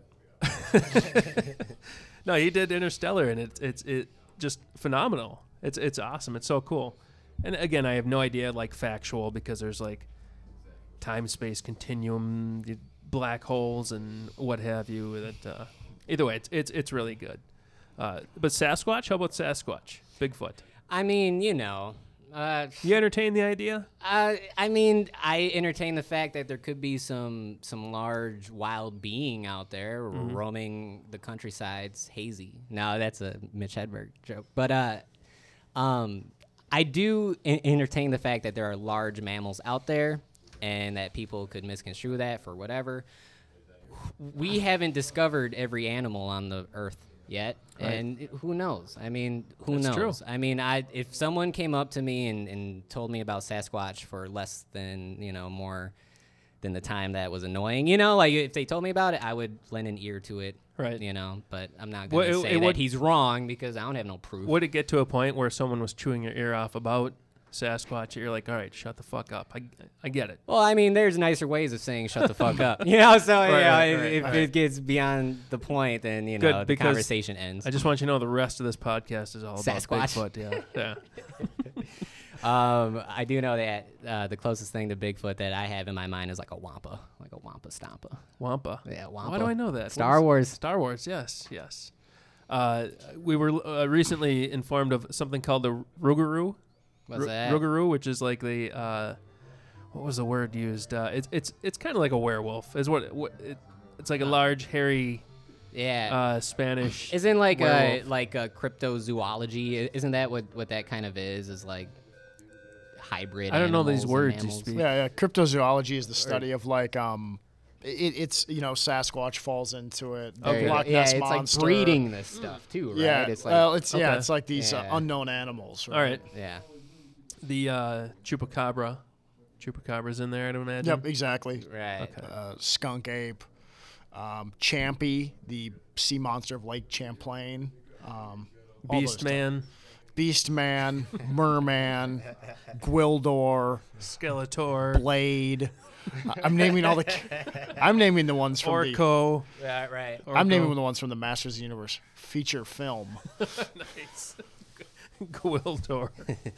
it. no, he did Interstellar, and it's it's it just phenomenal. It's it's awesome. It's so cool. And again, I have no idea like factual because there's like time space continuum, the black holes, and what have you. That uh, either way, it's it's it's really good. Uh, but Sasquatch, how about Sasquatch? Bigfoot. I mean, you know, uh, You entertain the idea? uh, I mean, I entertain the fact that there could be some some large wild being out there Mm-hmm. roaming the countrysides hazy. No, that's a Mitch Hedberg joke. But uh, um, I do en- entertain the fact that there are large mammals out there, and that people could misconstrue that for whatever. We haven't discovered every animal on the earth yet, Right. and it- who knows? I mean, who That's knows? true. I mean, I if someone came up to me and, and told me about Sasquatch for less than, you know, more than the time that was annoying, you know, like if they told me about it, I would lend an ear to it, Right. you know, but I'm not Well, going to it- say it that would- he's wrong because I don't have no proof. Would it get to a point where someone was chewing your ear off about Sasquatch? You're like, all right, shut the fuck up. I, I get it. Well, I mean, there's nicer ways of saying "shut the fuck up," you know. So Right, you know, right, if, right, if right. it gets beyond the point, then you Good, know the because conversation ends. I just want you to know the rest of this podcast is all about Sasquatch. Bigfoot. Yeah, yeah. Um, I do know that uh, the closest thing to Bigfoot that I have in my mind is like a wampa, like a wampa stampa. Wampa. Yeah, wampa. Why do I know that? Star What is- Wars. Star Wars. Yes, yes. Uh, we were uh, recently informed of something called the Rougarou. What's Ru- that? Rougarou, which is like the uh, what was the word used? Uh, it's it's it's kind of like a werewolf. Is what, what it, it's like a large, hairy Yeah. uh, Spanish. Isn't like a werewolf. like a cryptozoology? i- Isn't that what, what that kind of is? Is like hybrid. I don't know these animals and words you mammals? speak. Yeah, yeah. Cryptozoology is the study of like um, it, it's you know Sasquatch falls into it. The There you go. Loch Yeah, Ness it's monster. like breeding this stuff too, right? Yeah, It's like well, it's yeah, Okay. it's like these Yeah. uh, unknown animals. Right? All right. yeah. The uh, chupacabra. Chupacabra's in there, I'd imagine. Yep, exactly. Right. Uh, skunk ape, um, Champy, the sea monster of Lake Champlain. Um, all those Beast stuff. Man. Beast Man, Merman, Gwildor, Skeletor. Blade. I- I'm naming all the. ca- I'm naming the ones from the. Orko. Right. Right. I'm naming the ones from the Masters of the Universe feature film. Nice. Gwildor.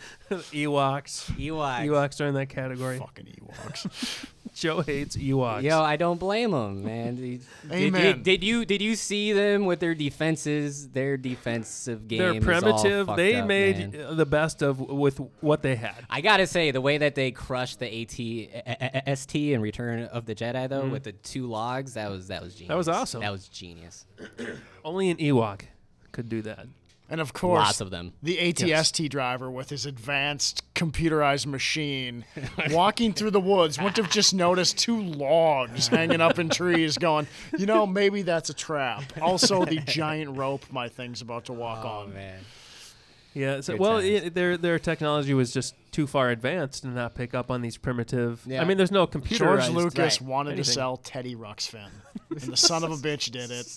Ewoks. Ewoks. Ewoks are in that category. Fucking Ewoks. Joe hates Ewoks. Yo, I don't blame them, man. Did, Amen. Did, did you did you see them with their defenses? Their defensive game. They're is all primitive. fucked They up, made man. the best of with what they had. I gotta say, the way that they crushed the A T S T in Return of the Jedi, though, with the two logs, that was that was genius. Mm-hmm. That was awesome. That was genius. Only an Ewok could do that. And of course, Lots of them. the A T S T driver with his advanced computerized machine walking through the woods wouldn't have just noticed two logs hanging up in trees going, you know, maybe that's a trap. Also, the giant rope my thing's about to walk Oh on. man. Yeah. So, Good well, times. it, their their technology was just too far advanced to not pick up on these primitive. Yeah. I mean, there's no computer. George Lucas right. wanted anything. to sell Teddy Ruxpin, and the son of a bitch did it.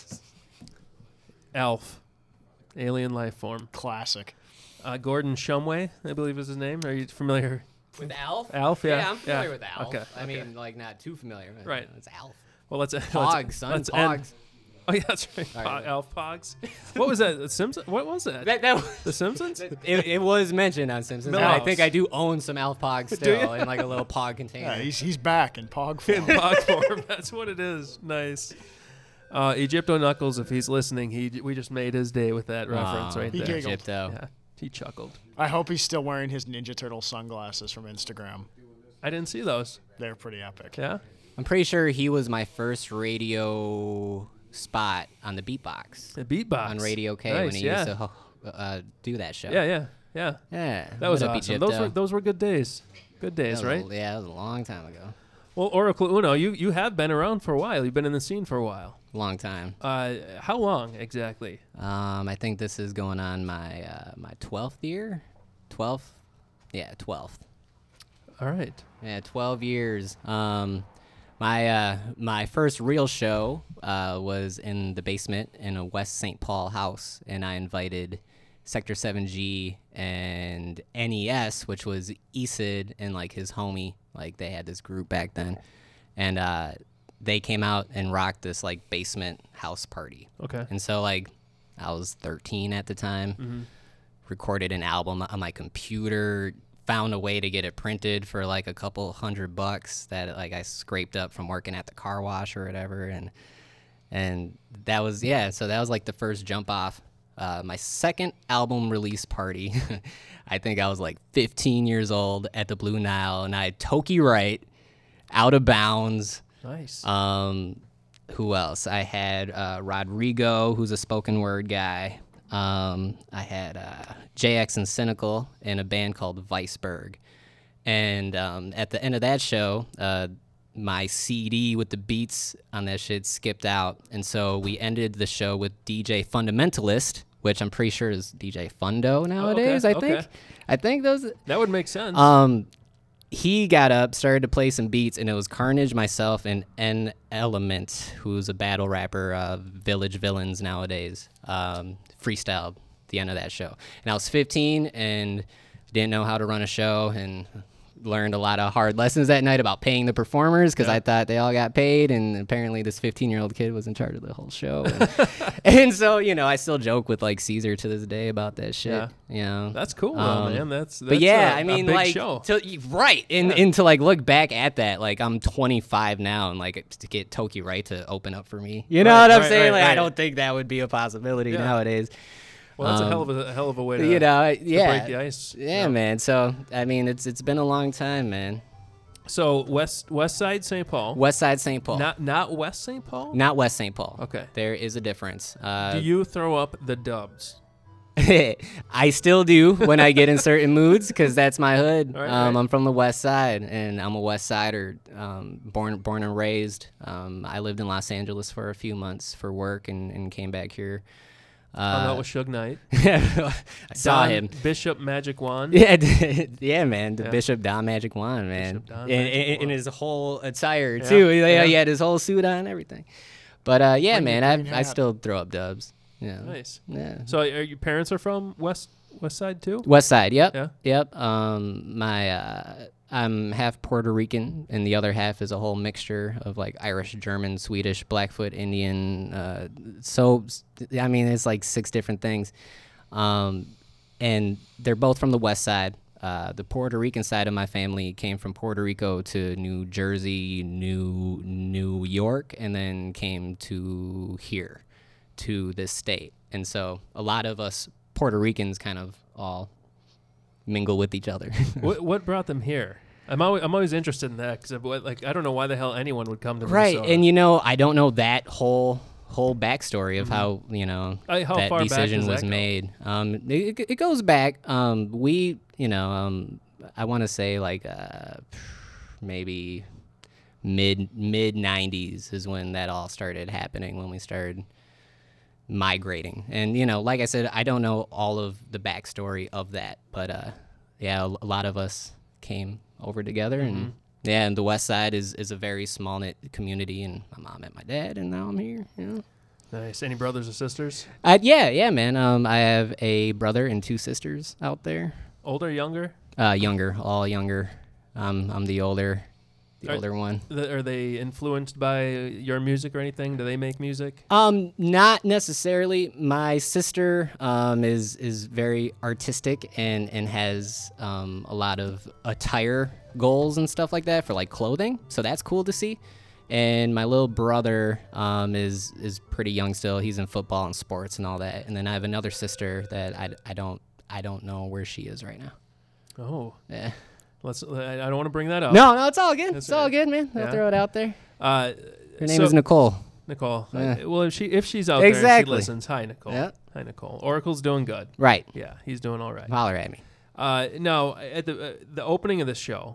Alf, alien life form. Classic. Uh, Gordon Shumway, I believe is his name. Are you familiar? With Alf? Alf, yeah. Yeah, I'm familiar Yeah. with Alf. Okay, I okay. mean, like, not too familiar. but, Right. you know, it's Alf. Well, let's let's, Pogs, son. let's end- Pogs. Oh yeah, that's right. All Po- right. Alf Pogs. What was that? The Simpsons? What was that? That, that was, The Simpsons? it, it was mentioned on Simpsons. and I Milhouse. think I do own some Alf Pogs you? still in like a little Pog container. Yeah, he's, he's back in Pog In form. Pog form. That's what it is. Nice. Uh, Egypto Knuckles, if he's listening, he we just made his day with that reference Aw, right He there. giggled. Egypto. Yeah, he chuckled. I hope he's still wearing his Ninja Turtle sunglasses from Instagram. I didn't see those. They're pretty epic. Yeah. I'm pretty sure he was my first radio spot on the Beatbox The beatbox on Radio K Nice, when he yeah. used to uh, do that show. Yeah, yeah, yeah. Yeah. That was What up, awesome. Those Egypto? were those were good days. Good That days, was a- right? yeah, that was a long time ago. Well, Oracle Uno, you you have been around for a while. You've been in the scene for a while. Long time. Uh, how long exactly? Um, I think this is going on my uh, my twelfth year. twelfth? Yeah, twelfth. All right. Yeah, twelve years. Um, my uh, my first real show uh, was in the basement in a West Saint Paul house, and I invited Sector seven G and N E S, which was E S I D and like his homie. Like they had this group back then, and uh, they came out and rocked this like basement house party. Okay. And so like I was thirteen at the time, Mm-hmm. recorded an album on my computer, found a way to get it printed for like a couple hundred bucks that like I scraped up from working at the car wash or whatever, and and that was yeah. So that was like the first jump off. Uh, my second album release party, I think I was like fifteen years old at the Blue Nile, and I had Toki Wright, Out of Bounds. Nice. Um, who else? I had uh, Rodrigo, who's a spoken word guy. Um, I had uh, J X and Cynical in a band called Weisberg. And um, at the end of that show, uh, my C D with the beats on that shit skipped out. And so we ended the show with D J Fundamentalist, which I'm pretty sure is D J Fundo nowadays, I think. okay. I think those... that would make sense. Um, he got up, started to play some beats, and it was Carnage, myself, and N Element, who's a battle rapper, uh, Village Villains nowadays, um, freestyled the end of that show. And I was fifteen and didn't know how to run a show, and learned a lot of hard lessons that night about paying the performers, because Yeah. I thought they all got paid, and apparently this fifteen-year-old kid was in charge of the whole show. And, and so, you know, I still joke with like Caesar to this day about that shit. Yeah. You know, That's cool, though, Um, man. That's, that's but yeah, a, I mean, a big like, show. to, right, and, Yeah. and to like look back at that, like I'm twenty-five now, and like to get Toki Wright to open up for me, you know Right, what I'm right, saying? right, like I right. don't think that would be a possibility Yeah. nowadays. Well, that's a um, hell of a, a hell of a way to, You know, I- to yeah, break the ice. yeah, man. So I mean, it's it's been a long time, man. So West West Side Saint Paul. West Side Saint Paul, Not not West Saint Paul. not West Saint Paul. Okay. There is a difference. Uh, Do you throw up the dubs? I still do when I get in certain moods, because that's my hood. Right, um, right. I'm from the West Side, and I'm a West Sider, um, born born and raised. Um, I lived in Los Angeles for a few months for work, and, and came back here. Hung out Uh, with Suge Knight. I saw Don him. Bishop Magic Wand. Yeah, d- yeah, man. The Yeah. Bishop Don Magic Wand, man, Bishop Don in, Magic in, in Wand. his whole attire Yeah, too. He, yeah. he had his whole suit on, and everything. But uh, yeah, Green- man, green I I hat. still throw up dubs. Yeah, Nice. yeah. So are your parents are from West West Side too? West Side, yep, Yeah. yep. Um, my uh, I'm half Puerto Rican, and the other half is a whole mixture of like Irish, German, Swedish, Blackfoot, Indian. Uh, so I mean, it's like six different things, um, and they're both from the West Side. Uh, the Puerto Rican side of my family came from Puerto Rico to New Jersey, New New York, and then came to here, to this state. And so a lot of us Puerto Ricans kind of all mingle with each other. what what brought them here? I'm always I'm always interested in that because like I don't know why the hell anyone would come to Right. Minnesota. And you know, I don't know that whole whole backstory of how, you know, Uh, how that far back decision does that was go? made. Um, it, it goes back. Um, we, you know, um, I want to say like uh, maybe mid mid nineties is when that all started happening, when we started migrating. And you know, like I said, I don't know all of the backstory of that, but uh, yeah, a a lot of us came over together, Mm-hmm. and yeah, and the West Side is is a very small knit community, and my mom met my dad, and now I'm here. You know. Nice. Any brothers or sisters? Uh, yeah, yeah, man. Um, I have a brother and two sisters out there. Older, younger? Uh, younger, all younger. Um, I'm the older, the Are- older one. Th- Are they influenced by your music or anything? Do they make music? Um, not necessarily. My sister um is is very artistic and and has um a lot of attire goals and stuff like that for like clothing. So that's cool to see. And my little brother um is is pretty young still. He's in football and sports and all that. And then I have another sister that I, I don't I don't know where she is right now. Oh, Yeah. let's. I I don't want to bring that up. No, no, it's all good. That's It's all right. good, man. I'll Yeah. throw it out there. Uh, Her name so- is Nicole. Nicole. Yeah. Uh, well, if she if she's out there and she Exactly. listens, hi Nicole. Yeah. Hi Nicole. Oracle's doing good. Right. Yeah, he's doing all right. Holler at me. Uh, no, at the uh, the opening of the show,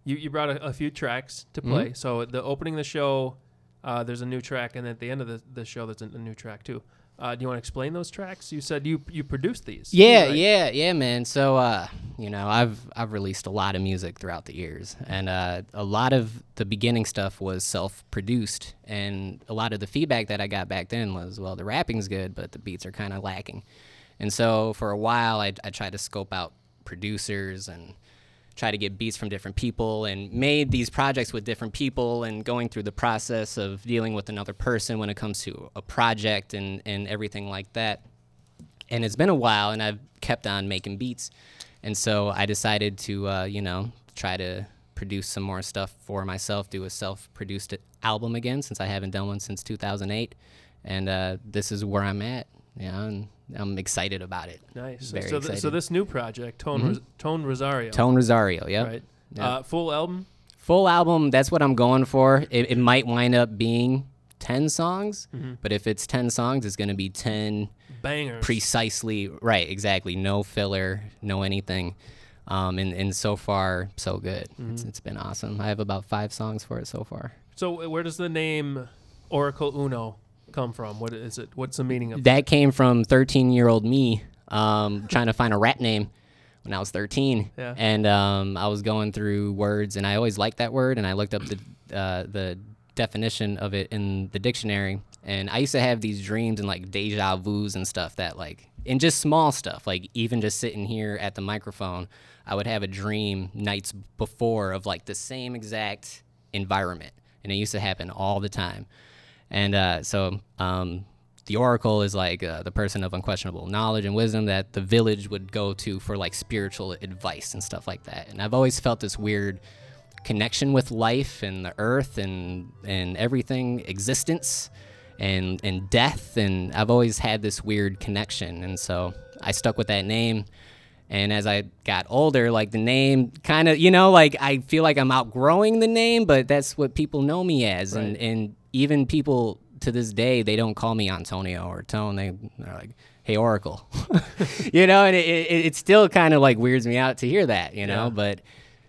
you, you brought a, a few tracks to play. Mm-hmm. So the opening of the show, uh, there's a new track, and at the end of the, the show, there's a, a new track too. Uh, do you want to explain those tracks? You said you you produced these. Yeah, right? yeah, yeah, man. So, uh, you know, I've I've released a lot of music throughout the years, and uh, a lot of the beginning stuff was self-produced, and a lot of the feedback that I got back then was, well, the rapping's good, but the beats are kind of lacking. And so for a while, I I tried to scope out producers and try to get beats from different people, and made these projects with different people, and going through the process of dealing with another person when it comes to a project and, and everything like that. And it's been a while, and I've kept on making beats. And so I decided to, uh, you know, try to produce some more stuff for myself, do a self-produced album again, since I haven't done one since two thousand eight. And uh, this is where I'm at, you know, and I'm excited about it. Nice. Very so, th- excited. so this new project, Tone Mhm. Ros- Tone Rosario. Tone Rosario, yeah. Right. Yep. Uh, full album. Full album, that's what I'm going for. It, it might wind up being ten songs, Mm-hmm. but if it's ten songs, it's going to be ten Bangers. precisely, right, exactly. No filler, no anything. Um, and, and so far, so good. Mm-hmm. It's, it's been awesome. I have about five songs for it so far. So uh, where does the name Oracle Uno come from? What is it? What's the meaning of That came from thirteen-year-old me um, trying to find a rap name when I was thirteen. Yeah. And um, I was going through words, and I always liked that word, and I looked up the uh, the definition of it in the dictionary. And I used to have these dreams and like deja vus and stuff that like, and just small stuff, like even just sitting here at the microphone, I would have a dream nights before of like the same exact environment. And it used to happen all the time. And uh, so um, the oracle is like uh, the person of unquestionable knowledge and wisdom that the village would go to for like spiritual advice and stuff like that. And I've always felt this weird connection with life and the earth and and everything, existence and and death. And I've always had this weird connection. And so I stuck with that name. And as I got older, like the name kind of, you know, like I feel like I'm outgrowing the name, but that's what people know me as. Right. And, and even people to this day, they don't call me Antonio or Tone. They, they're like, hey, Oracle, you know, and it, it, it still kind of like weirds me out to hear that, you know, Yeah. but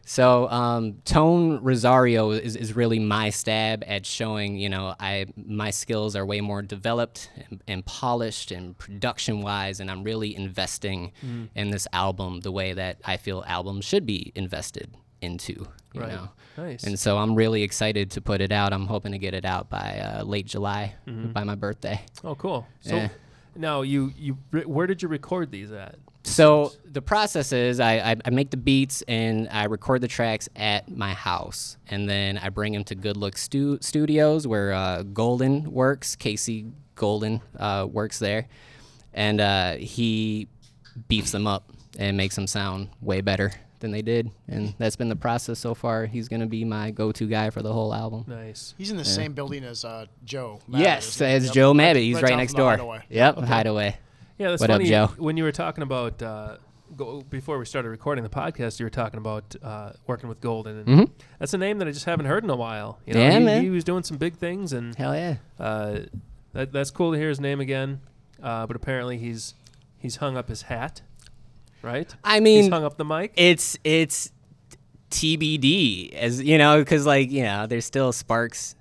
so um, Tone Rosario is, is really my stab at showing, you know, I my skills are way more developed and, and polished and production-wise, and I'm really investing Mm. in this album the way that I feel albums should be invested into, you Right. know. Nice. And so I'm really excited to put it out. I'm hoping to get it out by uh, late July, Mm-hmm. by my birthday. Oh, cool. So Yeah. now you you re- where did you record these at? So the process is I, I, I make the beats and I record the tracks at my house, and then I bring them to Good Look stu- Studios where uh, Golden works. Casey Golden uh, works there, and uh, he beefs them up and makes them sound way better than they did. And that's been the process so far. He's gonna be my go-to guy for the whole album. Nice. He's in the same building as uh, Joe. Mabbitt, Yes, isn't he? as Yep. Joe Right- Mabbitt. He's right right, down next from the door. Hideaway. Yep, Okay. Hideaway. Yeah, that's What up, funny. Joe? When you were talking about uh, go, before we started recording the podcast, you were talking about uh, working with Golden, and Mhm. that's a name that I just haven't heard in a while. You know, Yeah, he, man. he was doing some big things, and Hell yeah. uh, that, that's cool to hear his name again. Uh, but apparently, he's he's hung up his hat, right? I mean, he's hung up the mic. it's it's T B D, as you know, because like you know, there's still sparks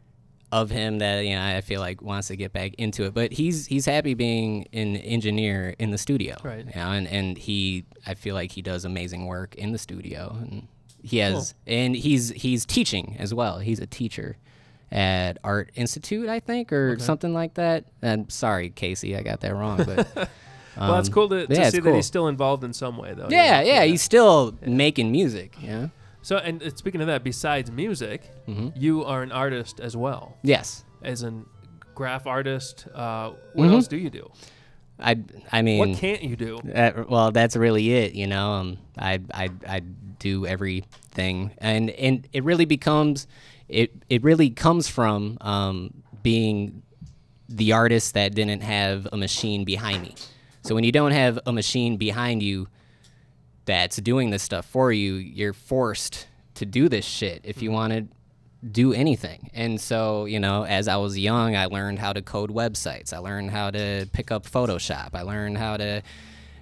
of him that you know I feel like wants to get back into it. But he's he's happy being an engineer in the studio, Right. You know, and and he I feel like he does amazing work in the studio, and he has and he's he's teaching as well. He's a teacher at Art Institute, I think, or something like that. And sorry, Casey, I got that wrong, but. well, that's um, cool to, to yeah, it's see that cool. he's still involved in some way, though. Yeah, you know? yeah, he's still making music. Yeah. So, and uh, speaking of that, besides music, Mm-hmm. you are an artist as well, Yes. as an graph artist. Uh, what Mhm. else do you do? I I mean. What can't you do? Uh, well, that's really it, you know. Um, I I I do everything, and and it really becomes, it it really comes from um being the artist that didn't have a machine behind me. So when you don't have a machine behind you that's doing this stuff for you, you're forced to do this shit if you want to do anything. And so, you know, as I was young, I learned how to code websites. I learned how to pick up Photoshop. I learned how to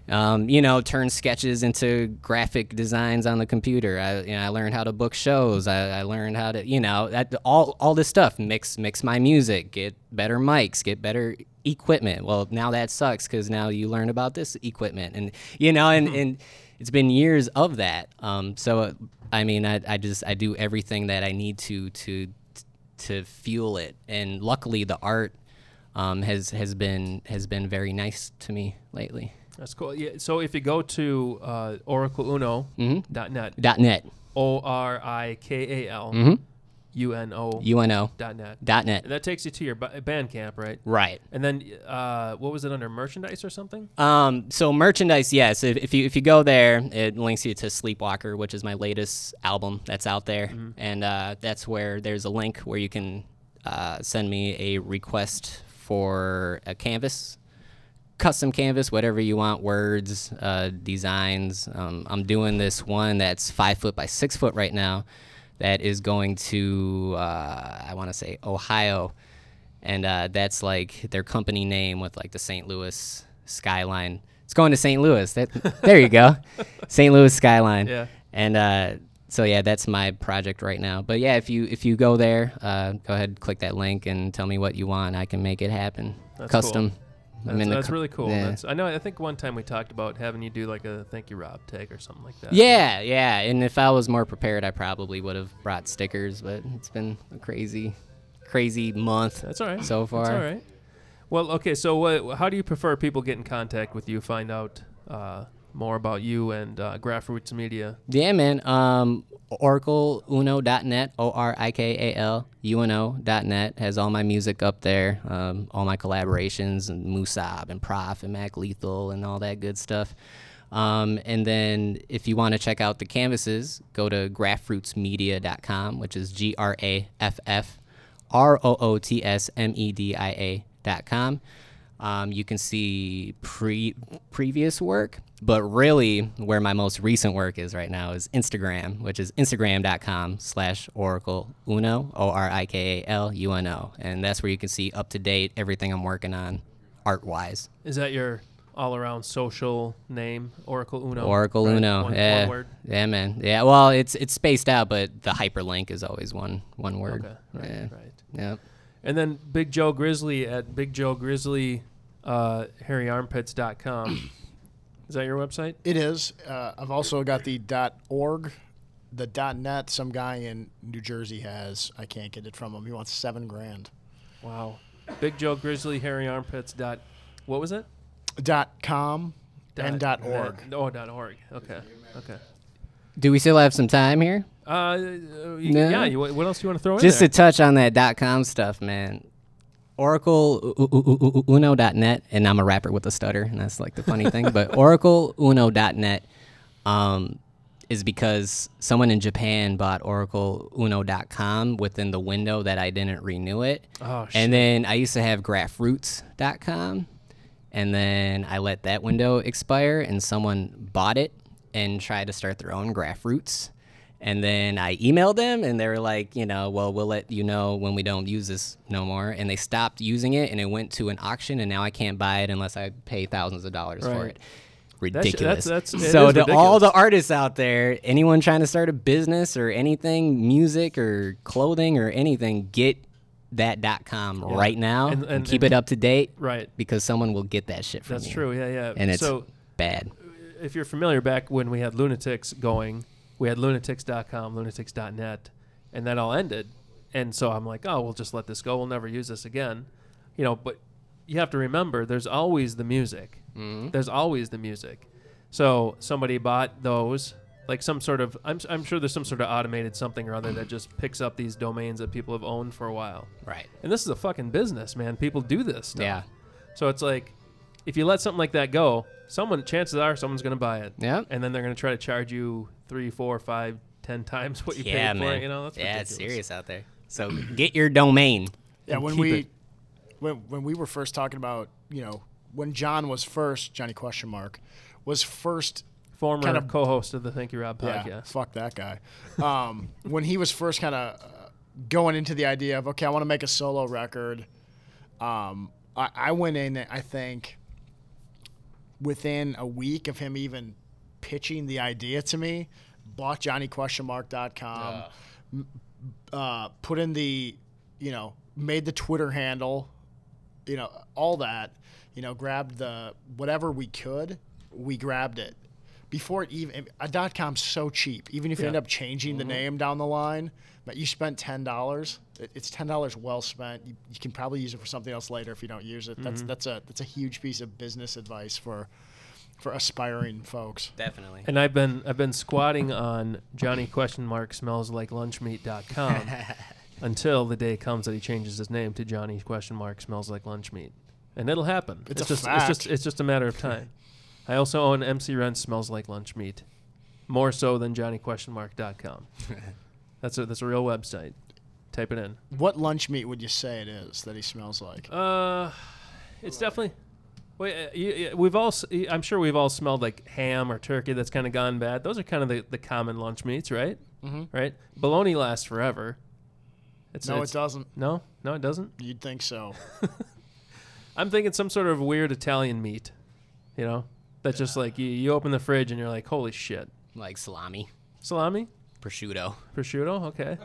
Um, you know, turn sketches into graphic designs on the computer. I, you know, I learned how to book shows. I, I learned how to, you know, that, all all this stuff. Mix mix my music. Get better mics. Get better equipment. Well, now that sucks because now you learn about this equipment, and you know, and, and it's been years of that. Um, so I mean, I I just I do everything that I need to to to fuel it, and luckily the art um, has has been has been very nice to me lately. That's cool. Yeah. So if you go to uh, oracle uno dot net, Dot net. O R I K A L Mhm. U N O U N O. dot net, Dot net. and that takes you to your ba- Bandcamp, right? Right. And then uh, what was it under merchandise or something? Um, so merchandise, yes. If, if you if you go there, it links you to Sleepwalker, which is my latest album that's out there, and uh, that's where there's a link where you can uh, send me a request for a canvas, custom canvas, whatever you want, words, uh, designs. Um, I'm doing this one that's five foot by six foot right now. That is going to uh, I want to say Ohio. And uh, that's like their company name with like the Saint Louis skyline. It's going to Saint Louis. That, there you go. Saint Louis skyline. Yeah. And uh, so, yeah, that's my project right now. But, yeah, if you if you go there, uh, go ahead, click that link and tell me what you want. I can make it happen. That's Custom. Cool. I'm That's, in the that's co- really cool. yeah. That's, I know. I think one time we talked about having you do like a "Thank You, Rob" tag or something like that. Yeah, yeah. And if I was more prepared, I probably would have brought stickers. But it's been a crazy, crazy month. That's all right. So far. That's all right. Well, okay. So, what? How do you prefer people get in contact with you? Find out uh, more about you and uh, Grassroots Media. Yeah, man. Um, oracle uno dot net, O R I K A L U N O dot net has all my music up there, um, all my collaborations, and Musab and Prof and Mac Lethal and all that good stuff. Um, and then if you want to check out the canvases, go to graffroots media dot com, which is G R A F F R O O T S M E D I A dot com. Um, you can see pre previous work, but really where my most recent work is right now is Instagram, which is instagram dot com slash oracle uno, O R I K A L U N O. And that's where you can see up to date everything I'm working on art wise. Is that your all-around social name, Oracle Uno? Oracle right? Uno. One, yeah. one word? Yeah, man. Yeah, well, it's it's spaced out, but the hyperlink is always one one word. Okay, right, yeah. right. Yep. And then Big Joe Grizzly at Big Joe Grizzly, uh, hairy armpits dot com. Is that your website? It is. Uh, I've also got the .org, the .net. Some guy in New Jersey has. I can't get it from him. He wants seven grand. Wow. Big Joe Grizzly, hairy armpits dot. What was it? Dot com and dot net. org. Oh, dot org. Okay. Okay. Do we still have some time here? Uh, you, No. yeah. You, what else do you want to throw Just in to touch on that dot com stuff, man. Oracle uno dot net, and I'm a rapper with a stutter, and that's like the funny thing. But Oracle uno dot net um, is because someone in Japan bought Oracle uno dot com within the window that I didn't renew it. Oh, shit. And then I used to have graffroots dot com, and then I let that window expire, and someone bought it and tried to start their own Grassroots. And then I emailed them, and they were like, you know, well, we'll let you know when we don't use this no more. And they stopped using it, and it went to an auction, and now I can't buy it unless I pay thousands of dollars for Right. it. Ridiculous. that's- it so is to all ridiculous. the artists out there, anyone trying to start a business or anything, music or clothing or anything, get that dot com Yeah. right now And- and, and- keep and- it up to date, Right. because someone will get that shit from That's you. true. Yeah, yeah. And it's so bad. if you're familiar, back when we had Lunatics going, we had lunatics dot com, lunatics dot net, and that all ended. And so I'm like, oh, we'll just let this go. We'll never use this again. You know, but you have to remember, there's always the music. Mm-hmm. There's always the music. So somebody bought those, like some sort of, I'm, I'm sure there's some sort of automated something or other that just picks up these domains that people have owned for a while. Right. And this is a fucking business, man. People do this stuff. Yeah. So it's like, if you let something like that go, someone, chances are someone's going to buy it. Yep. And then they're going to try to charge you three, four, five, ten times what you Yeah, paid for man. it. You know, that's yeah, it's ridiculous. serious out there. So get your domain. Yeah, And when keep we it. when when we were first talking about, you know, when John was first, Johnny question mark, was first Former kind of- co-host of the Thank You Rob yeah, podcast. fuck that guy. Um, when he was first kind of uh, going into the idea of, okay, I want to make a solo record, um, I, I went in, I think, within a week of him even pitching the idea to me, bought Johnny Question Mark dot com, uh, put in the, you know, made the Twitter handle, you know, all that, you know, grabbed the whatever we could, we grabbed it. Before it even, a dot com's so cheap. Even if you Yeah. end up changing Mm-hmm. the name down the line, but you spent ten dollars, it, it's ten dollars well spent. You, you can probably use it for something else later if you don't use it. That's Mm-hmm. that's a that's a huge piece of business advice for for aspiring folks. Definitely. And I've been I've been squatting on Johnny Question Mark Smells Like Lunch Meat dot com until the day comes that he changes his name to Johnny Question Mark Smells Like Lunch Meat, and it'll happen. It's a just fact. it's just it's just a matter of time. I also own M C Ren Smells Like Lunch Meat, more so than Johnny Question Mark dot com. That's a that's a real website. Type it in. What lunch meat would you say it is that he smells like? Uh, it's definitely. Wait, uh, you, you- we've all. s- I'm sure we've all smelled like ham or turkey that's kind of gone bad. Those are kind of the, the common lunch meats, right? Mm-hmm. Right. Bologna lasts forever. It's, No, it's- it doesn't. No, no, it doesn't. You'd think so. I'm thinking some sort of weird Italian meat. You know, that's just like you, you open the fridge and you're like, holy shit, Like salami, salami, prosciutto. prosciutto. Okay.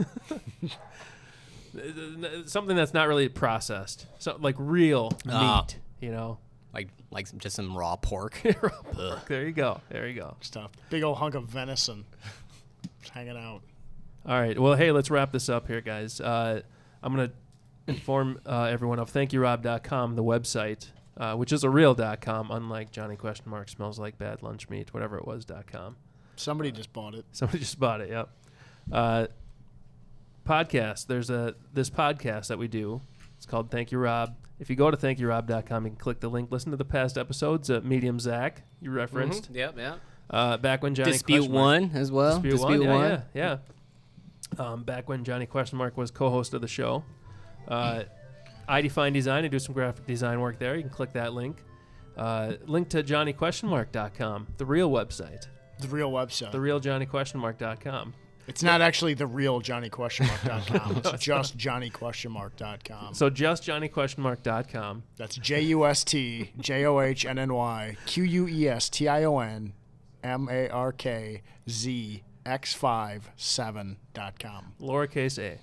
Something that's not really processed. So like real Ah. meat. You know. Like like some, just some raw pork. Ugh. There you go. There you go. Stuff. Big old hunk of venison just hanging out. All right. Well, hey, let's wrap this up here, guys. Uh, I'm going to inform uh, everyone of thank you rob dot com, the website, uh, which is a real .com, unlike Johnny Question Mark Smells Like Bad Lunch Meat, whatever it was .com. Somebody just bought it. Somebody just bought it. Yep. Uh, podcast. There's a this podcast that we do. It's called Thank You Rob. If you go to thank you rob dot com, you can click the link. Listen to the past episodes. Uh, Medium Zach, you referenced. Yep, yep. Uh, back when Johnny Dispute Question Mark- one as well. Dispute, one, yeah, yeah, yeah. Um, back when Johnny Question Mark was co-host of the show. Uh, I Define Design. I do some graphic design work there. You can click that link. Uh, link to Johnny Question Mark dot com, the real website. The real website. The real Johnny Question Mark dot com. It's not actually the real Johnny Question Mark dot com. It's just Johnny Question Mark dot com. So just Johnny Question Mark dot com. That's J U S T J O H N N Y Q U E S T I O N M A R K Z X five seven dot com. Lowercase a.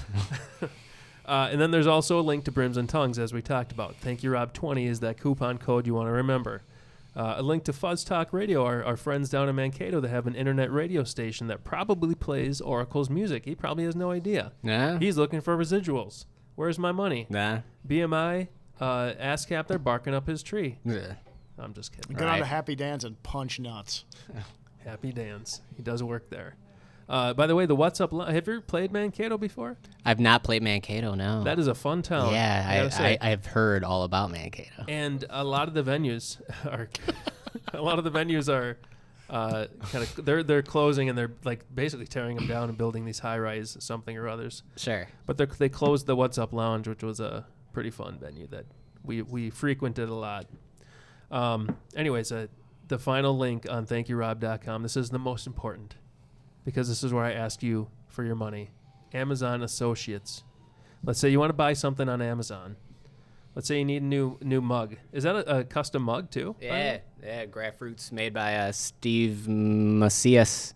uh, and then there's also a link to Brims and Tongues, as we talked about. Thank you, Rob twenty is that coupon code you want to remember. Uh, a link to Fuzz Talk Radio, our, our friends down in Mankato that have an internet radio station that probably plays Oracle's music. He probably has no idea. Nah. He's looking for residuals. Where's my money? Nah. B M I, uh, ASCAP, they're barking up his tree. Yeah. I'm just kidding. Go down to Right. Happy Dance and punch nuts. Happy Dance. He does work there. Uh, by the way, the What's Up Lounge, have you ever played Mankato before? I've not played Mankato, no. That is a fun town. yeah, I gotta I, say. I, I've heard all about Mankato. And a lot of the venues are, a lot of the venues are, uh, kind of they're they're closing and they're like basically tearing them down and building these high rise something or others. Sure. But they they closed the What's Up Lounge, which was a pretty fun venue that we we frequented a lot. Um, anyways, uh, the final link on thank you rob dot com. This is the most important because this is where I ask you for your money. Amazon Associates. Let's say you want to buy something on Amazon. Let's say you need a new new mug. Is that a, a custom mug too? by the Yeah, way? yeah. Grapefruits made by uh, Steve Macias.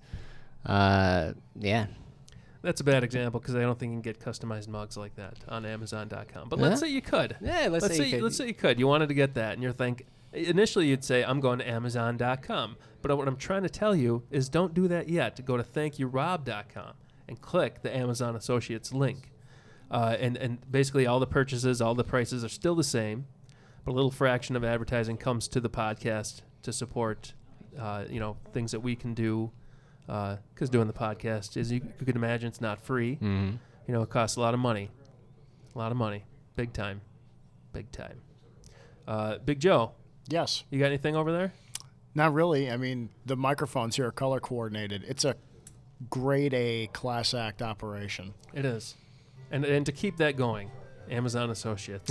Uh, yeah. That's a bad example because I don't think you can get customized mugs like that on Amazon dot com. But let's Yeah. say you could. Yeah, let's, let's say, say you could. let's say you could. You wanted to get that, and you're think initially you'd say I'm going to Amazon dot com. But what I'm trying to tell you is don't do that yet. Go to thank you rob dot com and click the Amazon Associates link, uh, and and basically all the purchases, all the prices are still the same, but a little fraction of advertising comes to the podcast to support, uh, you know, things that we can do. Because doing the podcast is, you, you can imagine, it's not free. Mhm. You know, it costs a lot of money. A lot of money. Big time. Big time. Uh, Big Joe, Yes. you got anything over there? Not really. I mean, the microphones here are color coordinated. It's a grade A class act operation. It is. And and to keep that going, Amazon Associates.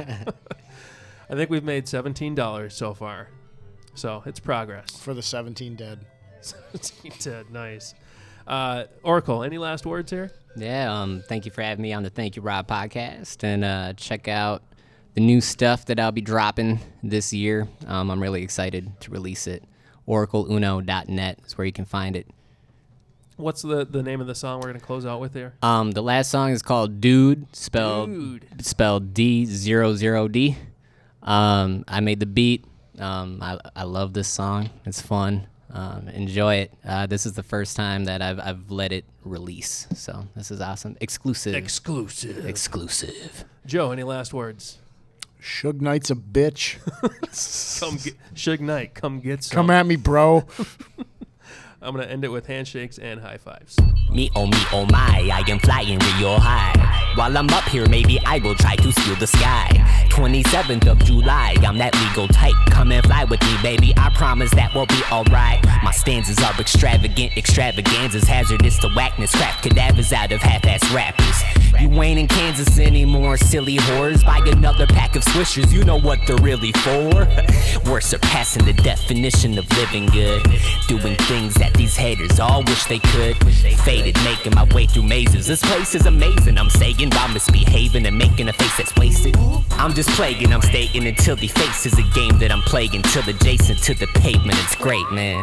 I think we've made seventeen dollars so far. So it's progress. For the seventeen dead. seventeen dead. Nice. Uh, Oracle, any last words here? Yeah, um, thank you for having me on the Thank You Rob podcast. And uh, check out the new stuff that I'll be dropping this year. Um, I'm really excited to release it. oracle uno dot net is where you can find it. What's the, the name of the song we're going to close out with here? Um, the last song is called Dude, spelled Dude. spelled D zero zero D. Um, I made the beat. Um, I I love this song. It's fun. Um, enjoy it. Uh, this is the first time that I've I've let it release. So this is awesome. Exclusive. Exclusive. Exclusive. Joe, any last words? Suge Knight's a bitch. Come get Suge Knight. Come get some. Come at me, bro. I'm going to end it with handshakes and high fives. Me oh me oh my, I am flying real high. While I'm up here, maybe I will try to steal the sky. twenty-seventh of July, I'm that legal type. Come and fly with me, baby, I promise that will be alright. My stanzas are extravagant, extravaganzas hazardous to whackness. Craft cadavers out of half-ass rappers. You ain't in Kansas anymore, silly whores. Buy another pack of Swishers, you know what they're really for. We're surpassing the definition of living good, doing things that these haters all wish they could. Faded, making my way through mazes. This place is amazing, I'm saying, while misbehaving and making a face that's wasted. I'm just plaguing, I'm stating until the face is a game that I'm playing, till adjacent to the pavement. It's great, man.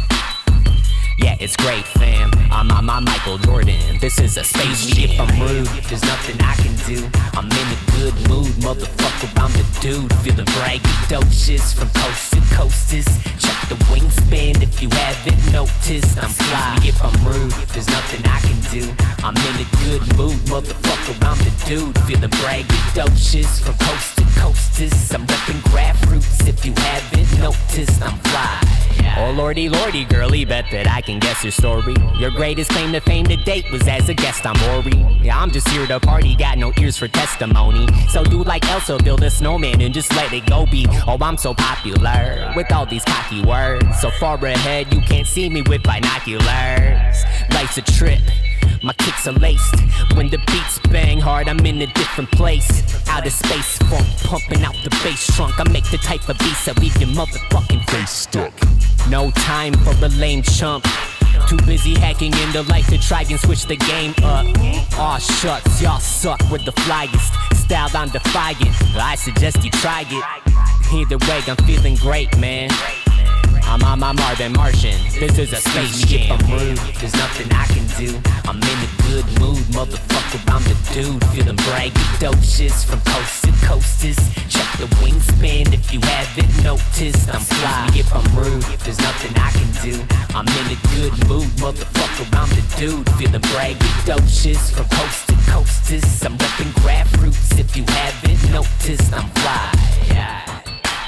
Yeah, it's great, fam. I'm on my Michael Jordan. This is a space me if I'm rude. There's nothing I can do. I'm in a good mood, motherfucker. I'm the dude. Feeling braggadocious from coast to coasters. Check the wingspan if you haven't noticed. I'm fly if I'm rude. There's nothing I can do. I'm in a good mood, motherfucker. I'm the dude. Feeling braggadocious from coast to coasters. I'm repping grassroots if you haven't noticed. I'm fly. Oh lordy, lordy, girlie, bet that I can guess your story. Your greatest claim to fame to date was as a guest on Maury. Yeah, I'm just here to party, got no ears for testimony. So do like Elsa, build a snowman and just let it go be. Oh, I'm so popular with all these cocky words. So far ahead, you can't see me with binoculars. Life's a trip. My kicks are laced. When the beats bang hard, I'm in a different place. Outer space funk, pumping out the bass trunk. I make the type of beats that leave your motherfucking face stuck. No time for a lame chump. Too busy hacking into life to try and switch the game up. Aw shucks, y'all suck, we're the flyest. Style I'm defying, I suggest you try it. Either way, I'm feeling great, man. I'm on my Marvin Martian. This is a space jam. I'm rude, there's nothing I can do. I'm in a good mood, motherfucker. I'm the dude. Feeling braggadocious from coast to coasters. Check the wingspan if you haven't noticed. I'm fly if I'm rude, there's nothing I can do. I'm in a good mood, motherfucker. I'm the dude. Feeling braggadocious from coast to coasters. I'm repping grassroots if you haven't noticed. I'm fly. Yeah.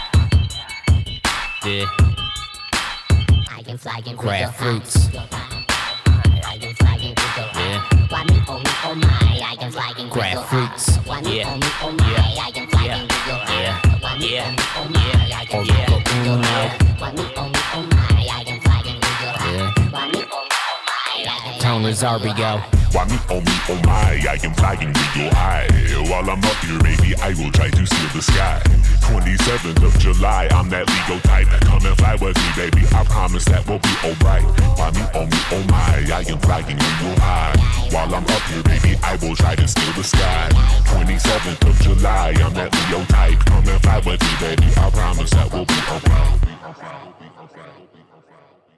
Yeah. Grab fruits. Yeah. Grab fruits. Yeah. Yeah. Yeah. Yeah. Tone Rosario. Why me, oh me, oh my, I am flying real high. While I'm up here, maybe I will try to steal the sky. twenty-seventh of July, I'm that legal type. Come and fly with me, baby, I promise that will be alright. Why me, oh me, oh my, I am flying real high. While I'm up here, baby, I will try to steal the sky. twenty-seventh of July, I'm that Leo type. Come and fly with me, baby, I promise that will be alright.